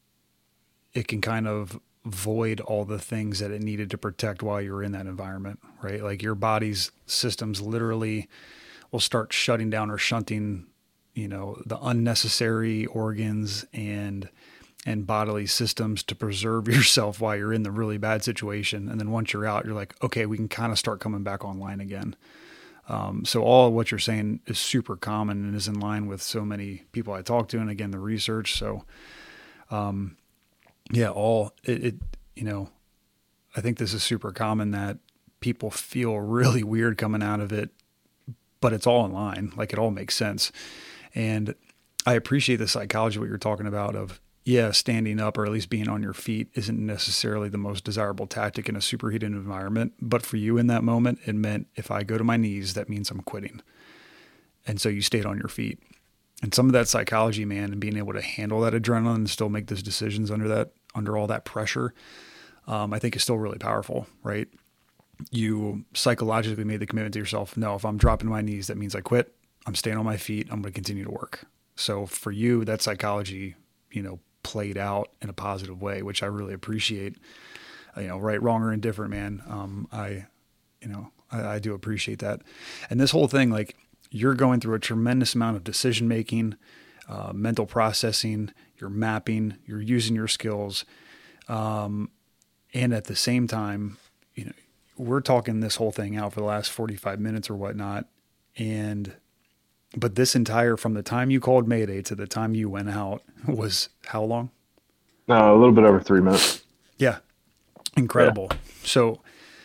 it can kind of void all the things that it needed to protect while you were in that environment, right? Like your body's systems literally will start shutting down or shunting, you know, the unnecessary organs and and bodily systems to preserve yourself while you're in the really bad situation. And then once you're out, you're like, okay, we can kind of start coming back online again. Um, so all of what you're saying is super common and is in line with so many people I talk to. And again, the research. So, um, yeah, all it, it, you know, I think this is super common that people feel really weird coming out of it, but it's all in line. Like it all makes sense. And I appreciate the psychology, what you're talking about of, yeah, standing up or at least being on your feet isn't necessarily the most desirable tactic in a superheated environment. But for you in that moment, it meant if I go to my knees, that means I'm quitting. And so you stayed on your feet. And some of that psychology, man, and being able to handle that adrenaline and still make those decisions under that, under all that pressure, um, I think is still really powerful, right? You psychologically made the commitment to yourself. No, if I'm dropping to my knees, that means I quit. I'm staying on my feet. I'm going to continue to work. So for you, that psychology, you know, played out in a positive way, which I really appreciate. You know, right, wrong, or indifferent, man. Um, I, you know, I, I do appreciate that. And this whole thing, like you're going through a tremendous amount of decision making, uh, mental processing, you're mapping, you're using your skills. Um, and at the same time, you know, we're talking this whole thing out for the last forty-five minutes or whatnot. And But this entire, from the time you called Mayday to the time you went out, was how long? No, a little bit over three minutes. Yeah. Incredible. Yeah. So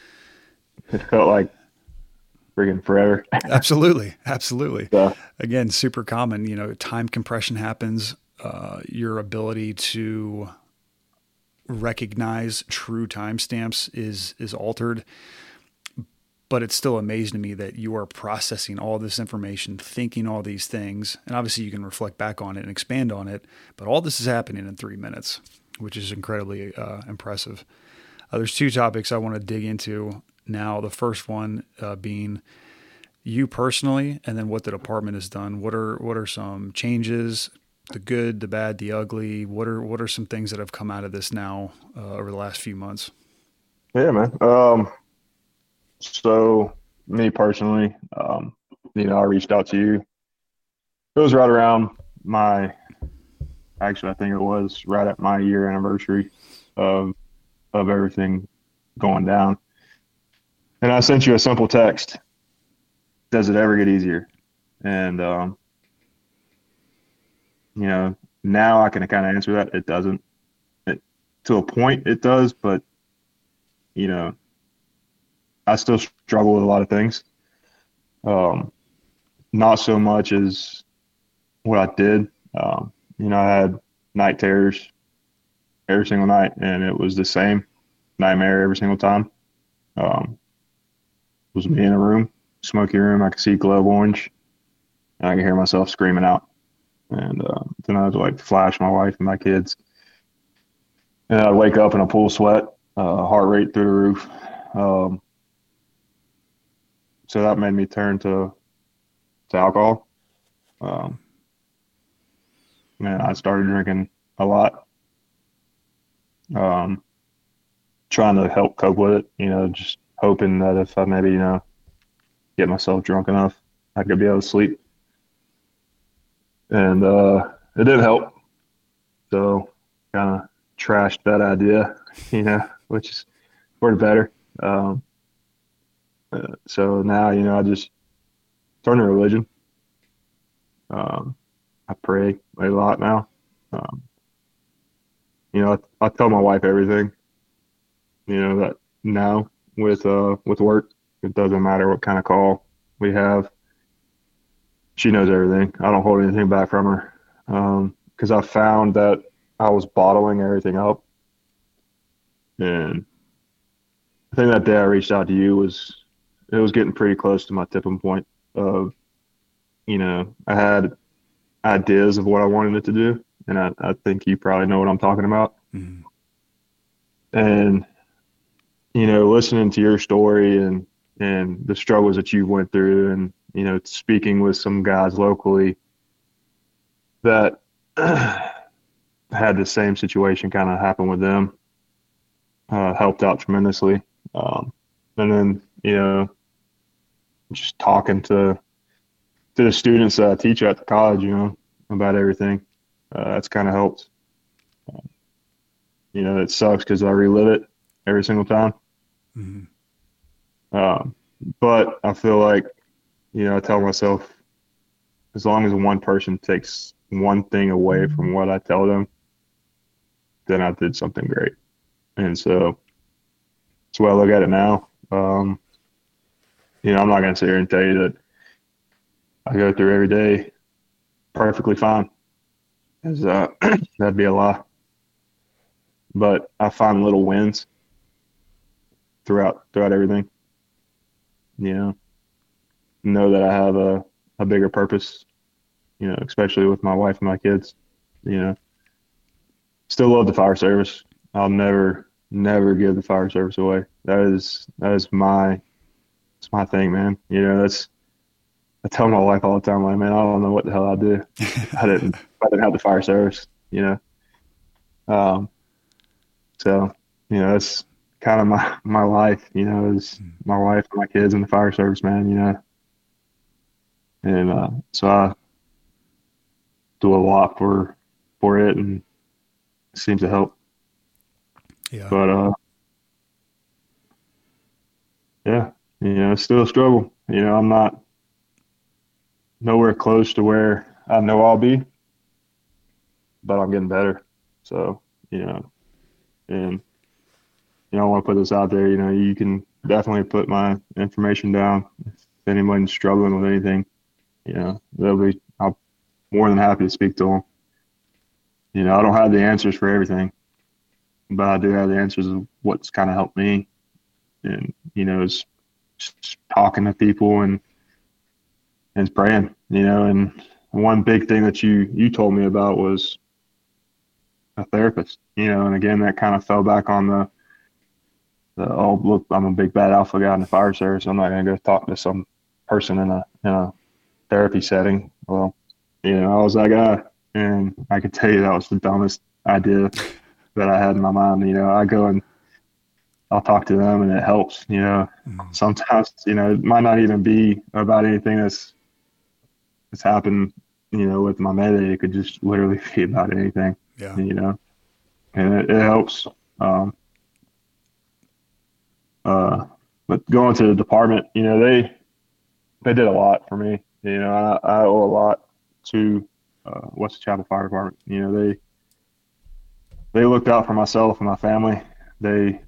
it felt like friggin' forever. Absolutely. Absolutely. Yeah. Again, super common, you know, time compression happens. Uh, your ability to recognize true timestamps is, is altered. But it's still amazing to me that you are processing all this information, thinking all these things. And obviously you can reflect back on it and expand on it. But all this is happening in three minutes, which is incredibly uh, impressive. Uh, there's two topics I want to dig into now. The first one uh, being you personally, and then what the department has done. What are what are some changes, the good, the bad, the ugly? What are what are some things that have come out of this now uh, over the last few months? Yeah, man. Um, So me personally, um, you know, I reached out to you. It was right around my, actually, I think it was right at my year anniversary of of everything going down. And I sent you a simple text. Does it ever get easier? And, um, you know, now I can kind of answer that. It doesn't. It, to a point, it does, but, you know, I still struggle with a lot of things. Um, not so much as what I did. Um, you know, I had night terrors every single night, and it was the same nightmare every single time. Um, it was me in a room, smoky room. I could see glow orange, and I could hear myself screaming out. And uh, then I would like flash my wife and my kids. And I'd wake up in a pool of sweat, uh, heart rate through the roof. Um, So that made me turn to to alcohol. Um, and I started drinking a lot, um, trying to help cope with it, you know, just hoping that if I maybe, you know, get myself drunk enough, I could be able to sleep. And uh, it didn't help. So kind of trashed that idea, you know, which is for the better. Um, Uh, so now, you know, I just turn to religion. Um, I pray a lot now. Um, you know, I, I tell my wife everything. You know that now with uh with work, it doesn't matter what kind of call we have. She knows everything. I don't hold anything back from her. Um, because I found that I was bottling everything up. And I think that day I reached out to you was, it was getting pretty close to my tipping point of, you know, I had ideas of what I wanted it to do. And I, I think you probably know what I'm talking about. Mm-hmm. And, you know, listening to your story and, and the struggles that you went through and, you know, speaking with some guys locally that had the same situation kind of happen with them, uh, helped out tremendously. Um, and then, you know, just talking to, to the students that I teach at the college, you know, about everything, uh, that's kind of helped. Uh, you know, it sucks because I relive it every single time. Mm-hmm. Um, but I feel like, you know, I tell myself, as long as one person takes one thing away from what I tell them, then I did something great. And so that's the way I look at it now. Um, you know, I'm not going to sit here and tell you that I go through every day perfectly fine, because uh, that'd be a lie. But I find little wins throughout throughout everything. You know, know that I have a, a bigger purpose, you know, especially with my wife and my kids. You know, still love the fire service. I'll never, never give the fire service away. That is, that is my, it's my thing, man. You know, that's, I tell my wife all the time, like, man, I don't know what the hell I'd do. I didn't, I didn't have the fire service, you know? Um, so, you know, that's kind of my, my life, you know, is my wife and my kids and the fire service, man, you know? And, uh, so I do a lot for, for it, and it seems to help. Yeah. But, uh, yeah, you know, it's still a struggle. You know, I'm not nowhere close to where I know I'll be, but I'm getting better. So, you know, and, you know, I want to put this out there, you know, you can definitely put my information down. If anyone's struggling with anything, you know, they'll be, I'm more than happy to speak to them. You know, I don't have the answers for everything, but I do have the answers of what's kind of helped me. And, you know, it's just talking to people and, and praying, you know. And one big thing that you, you told me about was a therapist, you know, and again, that kind of fell back on the, the, oh, look, I'm a big bad alpha guy in the fire service. I'm not going to go talk to some person in a, in a therapy setting. Well, you know, I was that guy, and I could tell you that was the dumbest idea that I had in my mind. You know, I go and I'll talk to them and it helps, you know. Mm-hmm. Sometimes, you know, it might not even be about anything that's, that's happened, you know, with my Mayday. It could just literally be about anything, yeah. You know, and it, it helps. Um, uh, but going to the department, you know, they, they did a lot for me. You know, I, I owe a lot to uh, West Chapel Fire Department. You know, they, they looked out for myself and my family. They,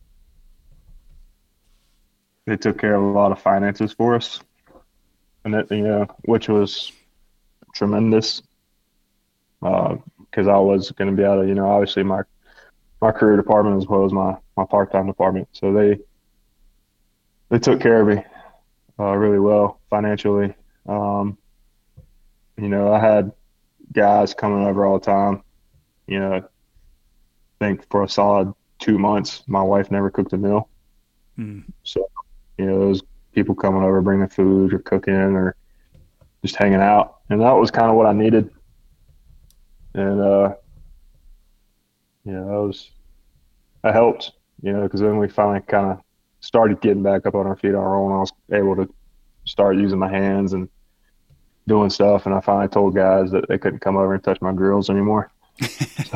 They took care of a lot of finances for us, and that, you know, which was tremendous. Because uh, I was going to be out of, you know, obviously my my career department as well as my, my part time department. So they they took care of me uh, really well financially. Um, you know, I had guys coming over all the time. You know, I think for a solid two months, my wife never cooked a meal. Mm. So, you know, those people coming over, bringing food or cooking or just hanging out. And that was kind of what I needed. And, uh, you know, that was, that helped, you know, because then we finally kind of started getting back up on our feet on our own. I was able to start using my hands and doing stuff. And I finally told guys that they couldn't come over and touch my grills anymore. So,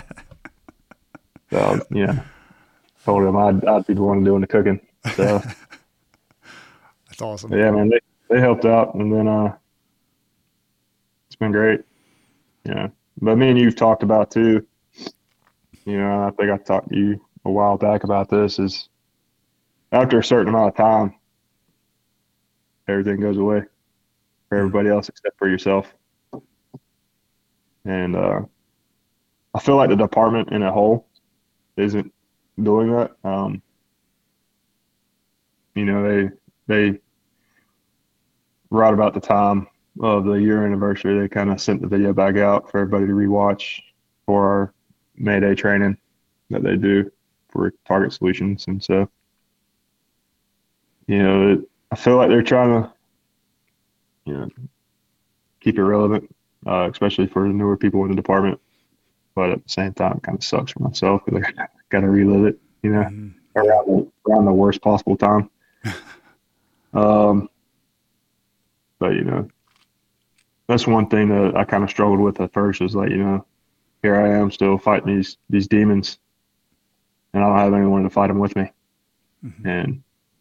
so you know, told them I'd, I'd be the one doing the cooking. So. That's awesome. Yeah, man, they, they helped out, and then uh, it's been great. Yeah, but me and you've talked about too. You know, I think I talked to you a while back about this. Is after a certain amount of time, everything goes away for everybody else except for yourself. And uh, I feel like the department in a whole isn't doing that. Um, you know, they they right about the time of the year anniversary, they kind of sent the video back out for everybody to rewatch for our Mayday training that they do for Target Solutions. And so, you know, it, I feel like they're trying to, you know, keep it relevant, uh, especially for newer people in the department. But at the same time, it kind of sucks for myself because I got to relive it, you know, mm-hmm. around, the, around the worst possible time. um, but, you know, that's one thing that I kind of struggled with at first was like, you know, here I am still fighting these, these demons, and I don't have anyone to fight them with me. Mm-hmm. And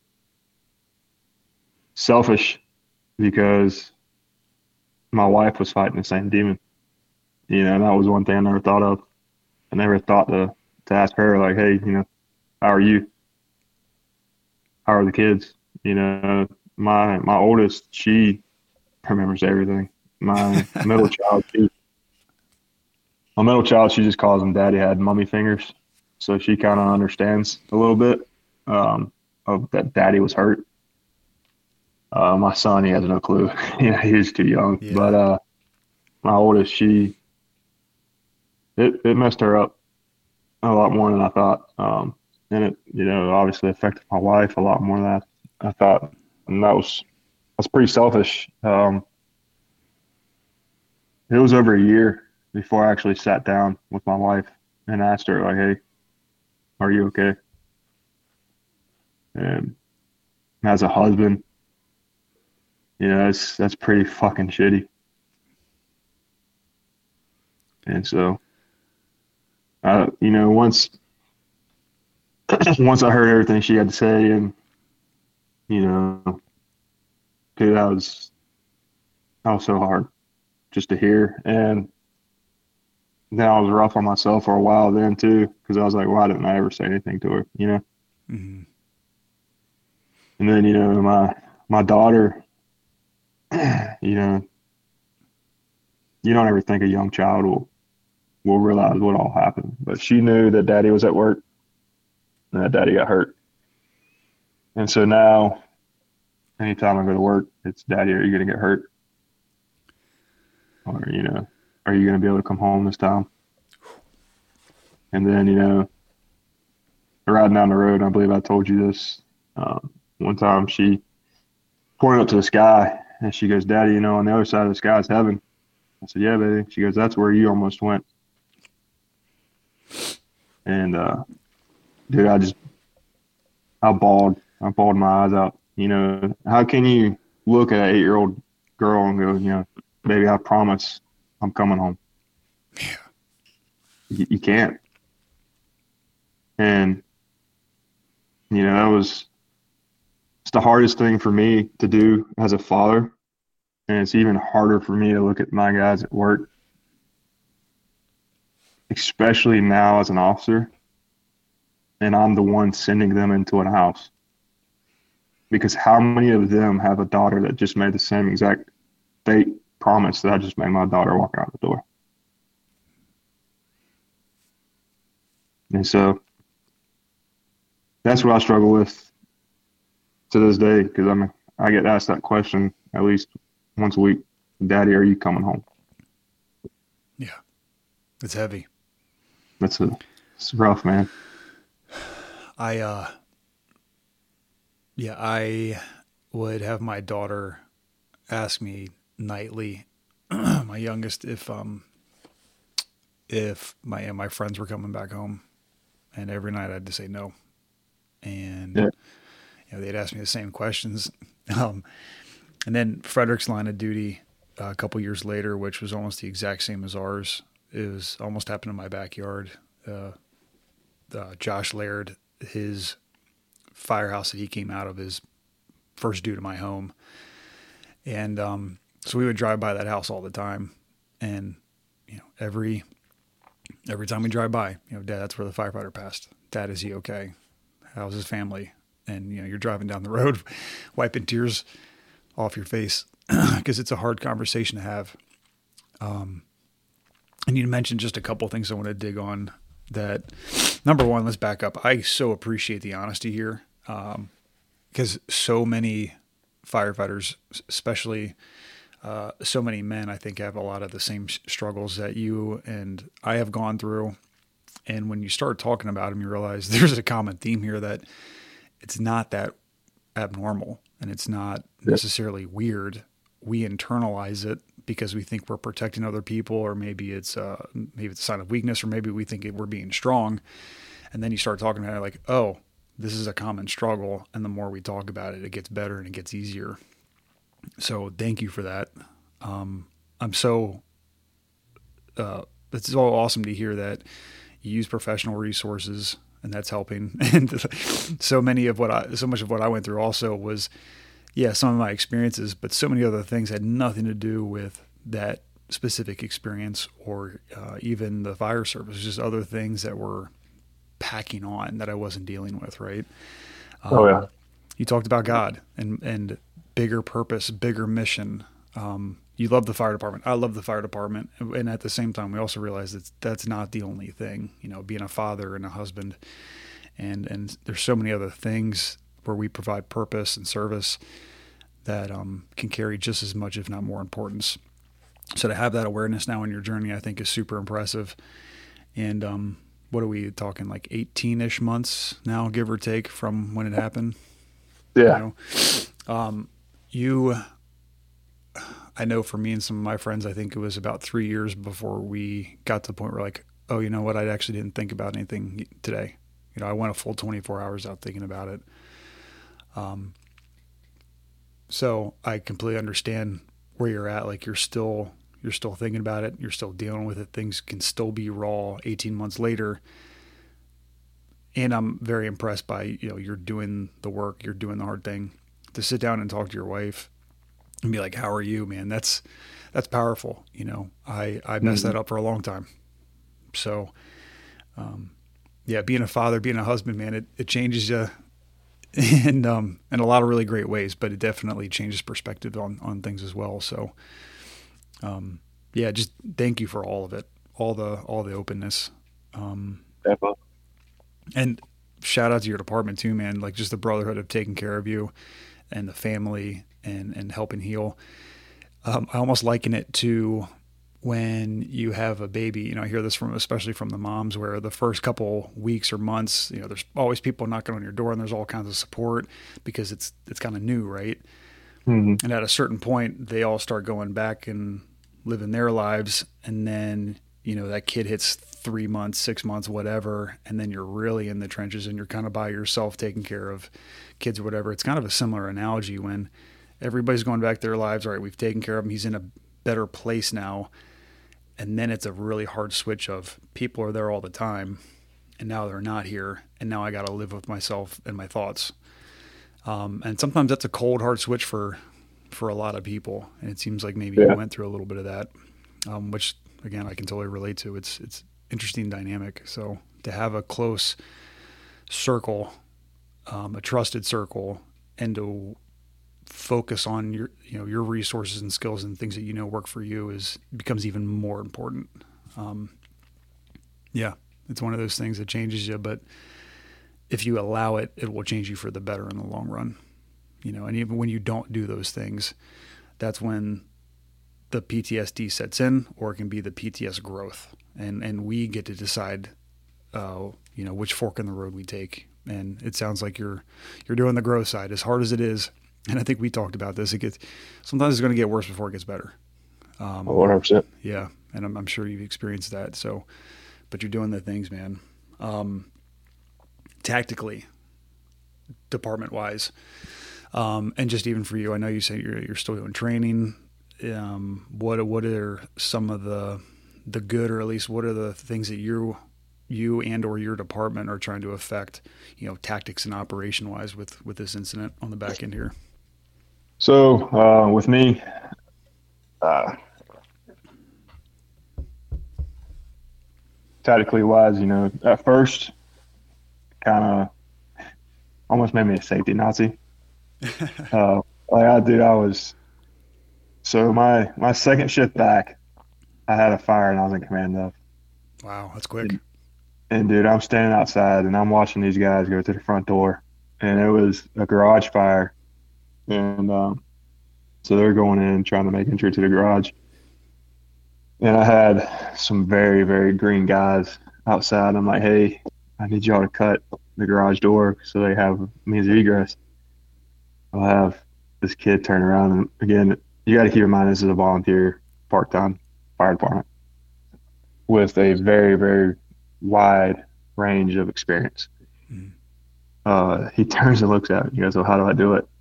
selfish because my wife was fighting the same demon. You know, and that was one thing I never thought of. I never thought to, to ask her, like, hey, you know, how are you? How are the kids? You know, my my oldest, she remembers everything. My middle child, she, my middle child, she just calls him daddy had mummy fingers. So she kind of understands a little bit um, of that daddy was hurt. Uh, my son, he has no clue. you know, he's too young. Yeah. But uh, my oldest, she, it, it messed her up a lot more than I thought. Um, and it, you know, obviously affected my wife a lot more than I, I thought. And that was, that's pretty selfish. Um, it was over a year before I actually sat down with my wife and asked her, like, hey, are you okay? And as a husband, you know, that's, that's pretty fucking shitty. And so, uh, you know, once, once I heard everything she had to say, and, you know, dude, that was, that was so hard just to hear. And then I was rough on myself for a while then too, because I was like, why didn't I ever say anything to her, you know? Mm-hmm. And then, you know, my, my daughter, you know, you don't ever think a young child will, will realize what all happened. But she knew that daddy was at work and that daddy got hurt. And so now, anytime I go to work, it's, daddy, are you going to get hurt? Or, you know, are you going to be able to come home this time? And then, you know, riding down the road, I believe I told you this, um, one time she pointed up to the sky and she goes, daddy, you know, on the other side of the sky is heaven. I said, yeah, baby. She goes, that's where you almost went. And, uh, dude, I just, I bawled. I bawled my eyes out. You know, how can you look at an eight-year-old girl and go, you know, baby, I promise I'm coming home. Yeah. You, you can't. And, you know, that was, it's the hardest thing for me to do as a father. And it's even harder for me to look at my guys at work, especially now as an officer, and I'm the one sending them into a house. Because how many of them have a daughter that just made the same exact fake promise that I just made my daughter walk out the door? And so that's what I struggle with to this day, because I'm I get asked that question at least once a week. Daddy, are you coming home? Yeah, it's heavy. That's a it's rough, man. I uh, yeah, I would have my daughter ask me nightly, my youngest, if um, if my my friends were coming back home, and every night I had to say no, and. Yeah. You know, they'd ask me the same questions. Um, and then Frederick's line of duty uh, a couple years later, which was almost the exact same as ours, it was almost happened in my backyard. Uh, uh, Josh Laird, his firehouse that he came out of is first due to my home. And um, so we would drive by that house all the time. And, you know, every every time we drive by, you know, Dad, that's where the firefighter passed. Dad, is he okay? How's his family? And, you know, you're driving down the road, wiping tears off your face because it's a hard conversation to have. Um, and you mentioned just a couple things I want to dig on. That number one, let's back up. I so appreciate the honesty here, um, because so many firefighters, especially uh, so many men, I think have a lot of the same struggles that you and I have gone through. And when you start talking about them, you realize there's a common theme here that it's not that abnormal and it's not necessarily weird. We internalize it because we think we're protecting other people, or maybe it's uh, maybe it's a sign of weakness, or maybe we think we're being strong. And then you start talking about it like, oh, this is a common struggle. And the more we talk about it, it gets better and it gets easier. So thank you for that. Um, I'm so, uh, it's all awesome to hear that you use professional resources and that's helping. And so many of what I, so much of what I went through also was, yeah, some of my experiences, but so many other things had nothing to do with that specific experience or uh, even the fire service, just other things that were packing on that I wasn't dealing with. Right. Um, oh yeah. You talked about God and, and bigger purpose, bigger mission. Um, you love the fire department. I love the fire department. And at the same time, we also realize that that's not the only thing, you know, being a father and a husband. And, and there's so many other things where we provide purpose and service that um, can carry just as much, if not more importance. So to have that awareness now in your journey, I think is super impressive. And um, what are we talking, like eighteen-ish months now, give or take, from when it happened? Yeah. You know? um, you, I know for me and some of my friends, I think it was about three years before we got to the point where like, oh, you know what? I actually didn't think about anything today. You know, I went a full twenty-four hours out thinking about it. Um, so I completely understand where you're at. Like you're still, you're still thinking about it. You're still dealing with it. Things can still be raw eighteen months later. And I'm very impressed by, you know, you're doing the work, you're doing the hard thing. To sit down and talk to your wife and be like, how are you, man? That's, that's powerful. You know, I, I messed mm-hmm. that up for a long time. So, um, yeah, being a father, being a husband, man, it, it changes you in, um, in a lot of really great ways, but it definitely changes perspective on, on things as well. So, um, yeah, just thank you for all of it, all the, all the openness. Um, Definitely. And shout out to your department too, man. Like just the brotherhood of taking care of you and the family and, and helping heal. Um, I almost liken it to when you have a baby. You know, I hear this from, especially from the moms, where the first couple weeks or months, you know, there's always people knocking on your door and there's all kinds of support because it's, it's kind of new. Right. Mm-hmm. And at a certain point, they all start going back and living their lives. And then, you know, that kid hits three months, six months, whatever. And then you're really in the trenches and you're kind of by yourself taking care of kids or whatever. It's kind of a similar analogy when everybody's going back to their lives. All right, we've taken care of him. He's in a better place now. And then it's a really hard switch of people are there all the time and now they're not here. And now I got to live with myself and my thoughts. Um, and sometimes that's a cold, hard switch for, for a lot of people. And it seems like maybe yeah. you went through a little bit of that, um, which again, I can totally relate to. It's, it's interesting dynamic. So to have a close circle, um, a trusted circle, and to focus on your, you know, your resources and skills and things that, you know, work for you is becomes even more important. Um, yeah, it's one of those things that changes you, but if you allow it, it will change you for the better in the long run, you know, and even when you don't do those things, that's when the P T S D sets in, or it can be the P T S growth. And, and we get to decide, uh, you know, which fork in the road we take. And it sounds like you're, you're doing the growth side as hard as it is. And I think we talked about this. It gets, sometimes it's going to get worse before it gets better. Um, one hundred percent. Yeah. And I'm, I'm sure you've experienced that. So, but you're doing the things, man. Um, tactically, department wise, um, and just even for you, I know you say you're, you're still doing training. Um, what, what are some of the, the good, or at least what are the things that you, you and, or your department are trying to affect, you know, tactics and operation wise with, with this incident on the back end here? So, uh, with me, uh, tactically wise, you know, at first kind of almost made me a safety Nazi. uh, like I did, I was, so my, my second shift back, I had a fire and I was in command of. Wow, that's quick. And, and dude, I'm standing outside and I'm watching these guys go to the front door, and it was a garage fire. And um, so they're going in trying to make entry to the garage. And I had some very, very green guys outside. I'm like, hey, I need y'all to cut the garage door so they have means of egress. I'll have this kid turn around. And again, you got to keep in mind this is a volunteer part-time fire department with a very, very wide range of experience. Mm. Uh, he turns and looks at me. He goes, well, how do I do it?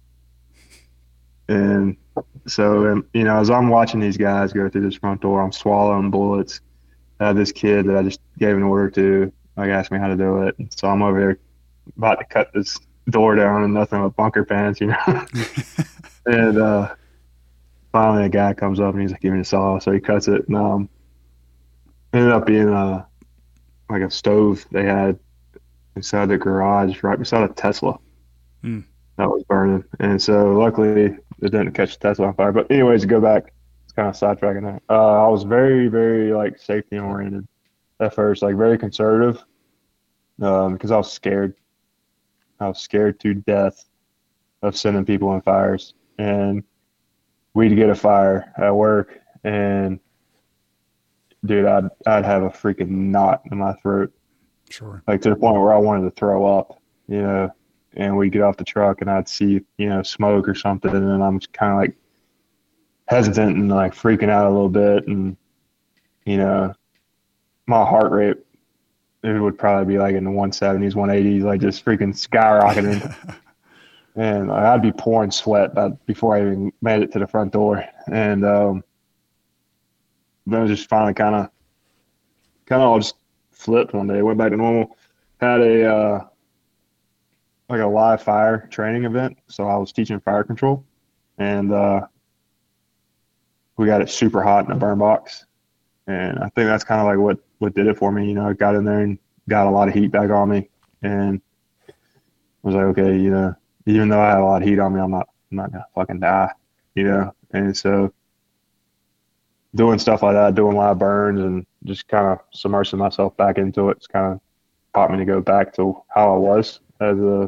And so, um, you know, as I'm watching these guys go through this front door, I'm swallowing bullets. I have this kid that I just gave an order to, like, asked me how to do it. So I'm over there about to cut this door down and nothing but bunker pants, you know. And uh, finally a guy comes up and he's like, give me a saw. So he cuts it. And um, ended up being a, like a stove they had inside the garage right beside a Tesla. Mm. That was burning. And so luckily it didn't catch the Tesla on fire. But anyways, to go back, it's kind of sidetracking that. Uh, I was very, very like safety oriented at first, like very conservative um, because I was scared. I was scared to death of sending people on fires. And we'd get a fire at work and dude, I'd, I'd have a freaking knot in my throat. Sure. Like to the point where I wanted to throw up, you know. And we'd get off the truck and I'd see, you know, smoke or something. And then I'm kind of like hesitant and like freaking out a little bit. And, you know, my heart rate, it would probably be like in the one seventies, one eighties, like just freaking skyrocketing. And I'd be pouring sweat before I even made it to the front door. And um, then it just finally kind of, kind of all just flipped one day. Went back to normal. Had a, uh, like a live fire training event. So I was teaching fire control, and uh, we got it super hot in a burn box. And I think that's kind of like what, what did it for me. You know, I got in there and got a lot of heat back on me, and was like, okay, you know, even though I had a lot of heat on me, I'm not, I'm not gonna fucking die, you know? And so doing stuff like that, doing live burns and just kind of submersing myself back into it, it's kind of taught me to go back to how I was as a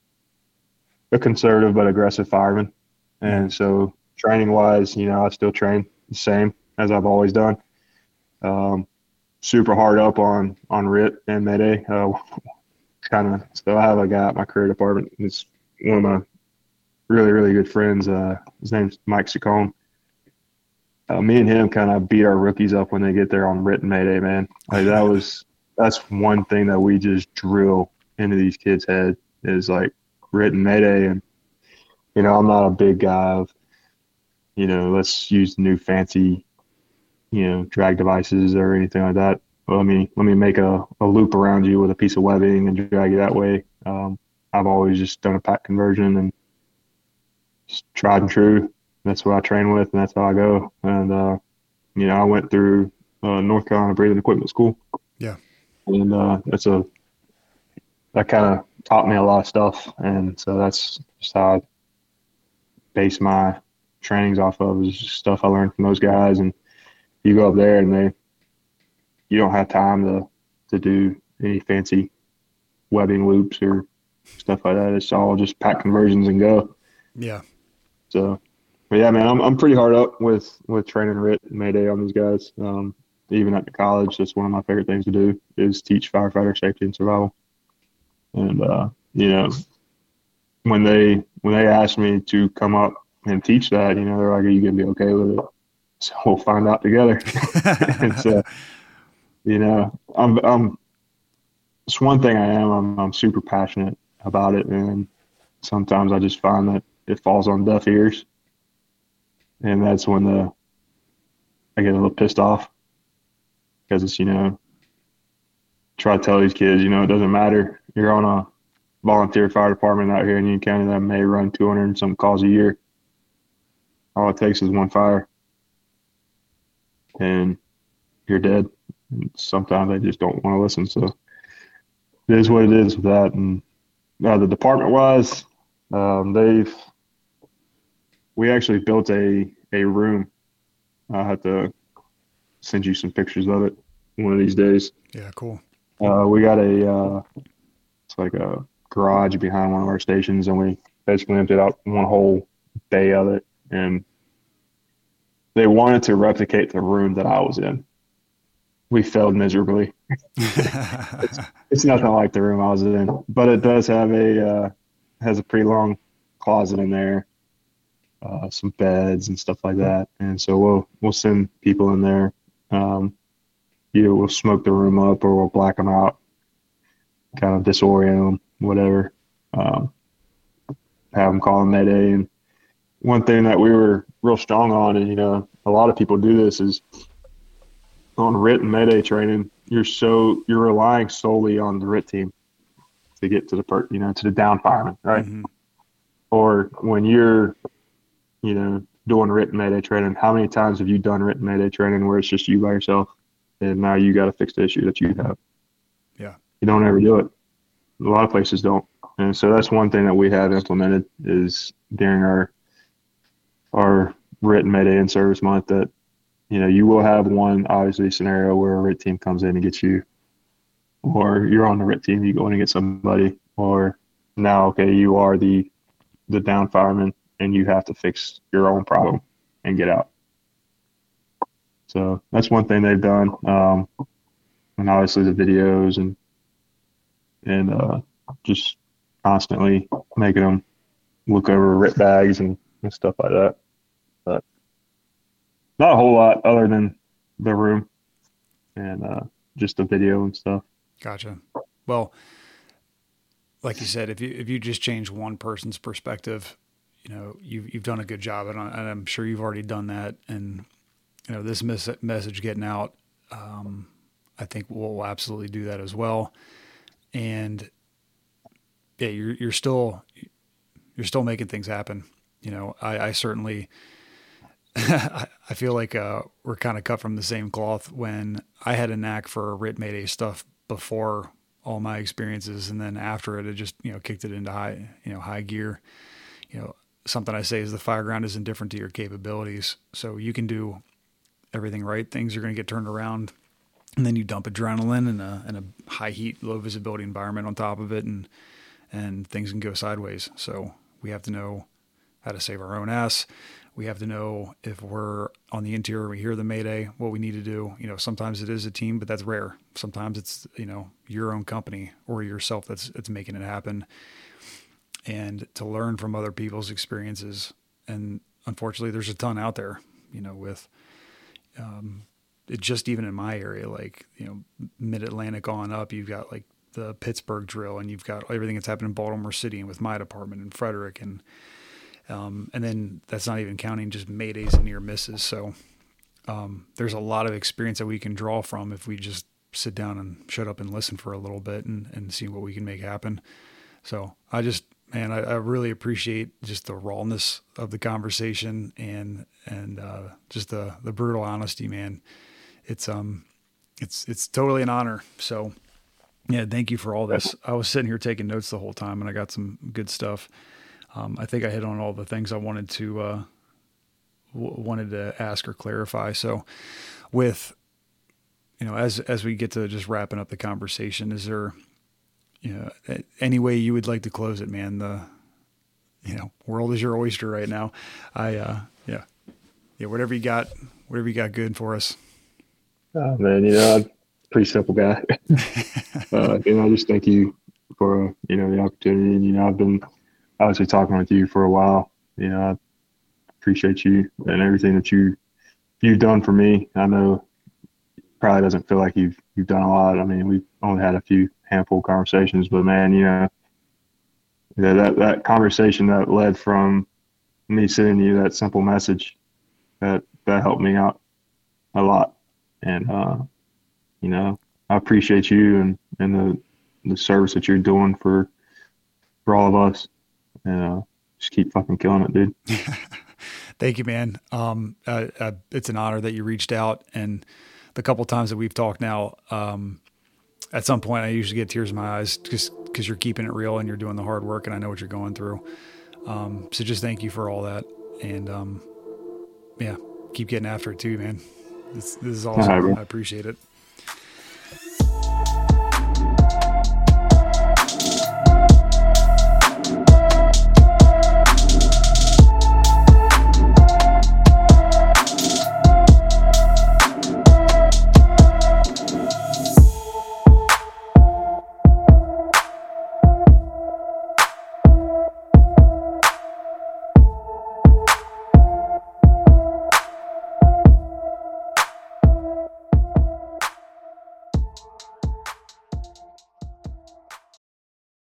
a conservative but aggressive fireman. And so training wise, you know, I still train the same as I've always done. Um, super hard up on, on R I T and Mayday. Uh, kind of, so I have a guy at my career department. It's one of my really, really good friends. Uh, his name's Mike Saccone. Uh, me and him kind of beat our rookies up when they get there on R I T and Mayday, man. Like that was, that's one thing that we just drill into these kids' head is like R I T and Mayday. And, you know, I'm not a big guy of, you know, let's use new fancy, you know, drag devices or anything like that. Well, let me, let me make a, a loop around you with a piece of webbing and drag you that way. Um, I've always just done a pack conversion and just tried and true. That's what I train with, and that's how I go. And, uh, you know, I went through uh, North Carolina Breathing Equipment School. Yeah. And uh, that's a, that kind of taught me a lot of stuff. And so that's just how I base my trainings off of, is just stuff I learned from those guys. And you go up there and they, you don't have time to, to do any fancy webbing loops or stuff like that. It's all just pack conversions and go. Yeah. So, but yeah, man, I'm I'm pretty hard up with, with training R I T and Mayday on these guys. Um, even at the college, that's one of my favorite things to do is teach firefighter safety and survival. And uh, you know, when they when they asked me to come up and teach that, you know, they're like, "Are you gonna be okay with it?" So we'll find out together. And so, you know, I'm I'm it's one thing I am. I'm I'm super passionate about it, and sometimes I just find that it falls on deaf ears. And that's when the I get a little pissed off because it's, you know, try to tell these kids, you know, it doesn't matter. You're on a volunteer fire department out here in Union County that may run two hundred and some calls a year. All it takes is one fire, and you're dead. And sometimes they just don't want to listen. So it is what it is with that. And uh, the department-wise, um, they've we actually built a, a room uh, at the send you some pictures of it one of these days. Yeah, cool. Uh, we got a, uh, it's like a garage behind one of our stations, and we basically emptied out one whole bay of it. And they wanted to replicate the room that I was in. We failed miserably. it's, it's nothing like the room I was in, but it does have a, uh, has a pretty long closet in there, uh, some beds and stuff like that. And so we'll, we'll send people in there. Um, either we'll smoke the room up or we'll black them out, kind of disorient them, whatever. Um, have them call them Mayday. And one thing that we were real strong on, and, you know, a lot of people do this, is on R I T and Mayday training, you're so, you're relying solely on the R I T team to get to the, per, you know, to the down fireman, right? Mm-hmm. Or when you're, you know, doing R I T and Mayday training, how many times have you done R I T and Mayday training where it's just you by yourself? And now you got to fix the issue that you have. Yeah. You don't ever do it. A lot of places don't. And so that's one thing that we have implemented is during our our R I T and Mayday in service month that, you know, you will have one obviously scenario where a R I T team comes in and gets you, or you're on the R I T team, you go in and get somebody, or now, okay, you are the the down fireman and you have to fix your own problem and get out. So that's one thing they've done. Um, and obviously the videos and, and, uh, just constantly making them look over R I T bags and, and stuff like that. But not a whole lot other than the room and, uh, just the video and stuff. Gotcha. Well, like you said, if you, if you just change one person's perspective, you know, you've, you've done a good job, and, I, and I'm sure you've already done that. And, you know, this mes- message getting out, um, I think we'll absolutely do that as well. And yeah, you're, you're still, you're still making things happen. You know, I, I certainly, I, I feel like, uh, we're kind of cut from the same cloth. When I had a knack for R I T Mayday stuff before all my experiences, and then after it, it just, you know, kicked it into high, you know, high gear. You know, something I say is the fire ground is indifferent to your capabilities. So you can do everything right, things are going to get turned around, and then you dump adrenaline and a, and a high heat, low visibility environment on top of it, and and things can go sideways. So we have to know how to save our own ass. We have to know if we're on the interior, we hear the Mayday, what we need to do. You know, sometimes it is a team, but that's rare. Sometimes it's, you know, your own company or yourself that's that's making it happen. And to learn from other people's experiences. And unfortunately, there's a ton out there, you know, with um, it just even in my area, like, you know, Mid-Atlantic on up, you've got like the Pittsburgh drill, and you've got everything that's happened in Baltimore City and with my department and Frederick. And um, and then that's not even counting just Maydays and near misses. So um, there's a lot of experience that we can draw from if we just sit down and shut up and listen for a little bit and, and see what we can make happen. So I just, man, I, I really appreciate just the rawness of the conversation and, and, uh, just the, the brutal honesty, man. It's, um, it's, it's totally an honor. So yeah, thank you for all this. I was sitting here taking notes the whole time, and I got some good stuff. Um, I think I hit on all the things I wanted to, uh, w- wanted to ask or clarify. So with, you know, as, as we get to just wrapping up the conversation, is there, you know, any way you would like to close it, man? The, you know, world is your oyster right now. I, uh, yeah, yeah, whatever you got, whatever you got good for us. Oh man, you know, I'm a pretty simple guy. uh, and I just thank you for, uh, you know, the opportunity. And, you know, I've been obviously talking with you for a while. You know, I appreciate you and everything that you, you've done for me. I know it probably doesn't feel like you've, you've done a lot. I mean, we've only had a few handful of conversations, but man, you know, yeah, that, that conversation that led from me sending you that simple message, that, that helped me out a lot. And, uh, you know, I appreciate you and, and the, the service that you're doing for, for all of us. And, uh, just keep fucking killing it, dude. Thank you, man. Um, uh, uh, it's an honor that you reached out, and the couple times that we've talked now, um, at some point I usually get tears in my eyes just because you're keeping it real and you're doing the hard work, and I know what you're going through. Um, so just thank you for all that. And, um, yeah, keep getting after it too, man. This, this is All awesome. right, bro. I appreciate it.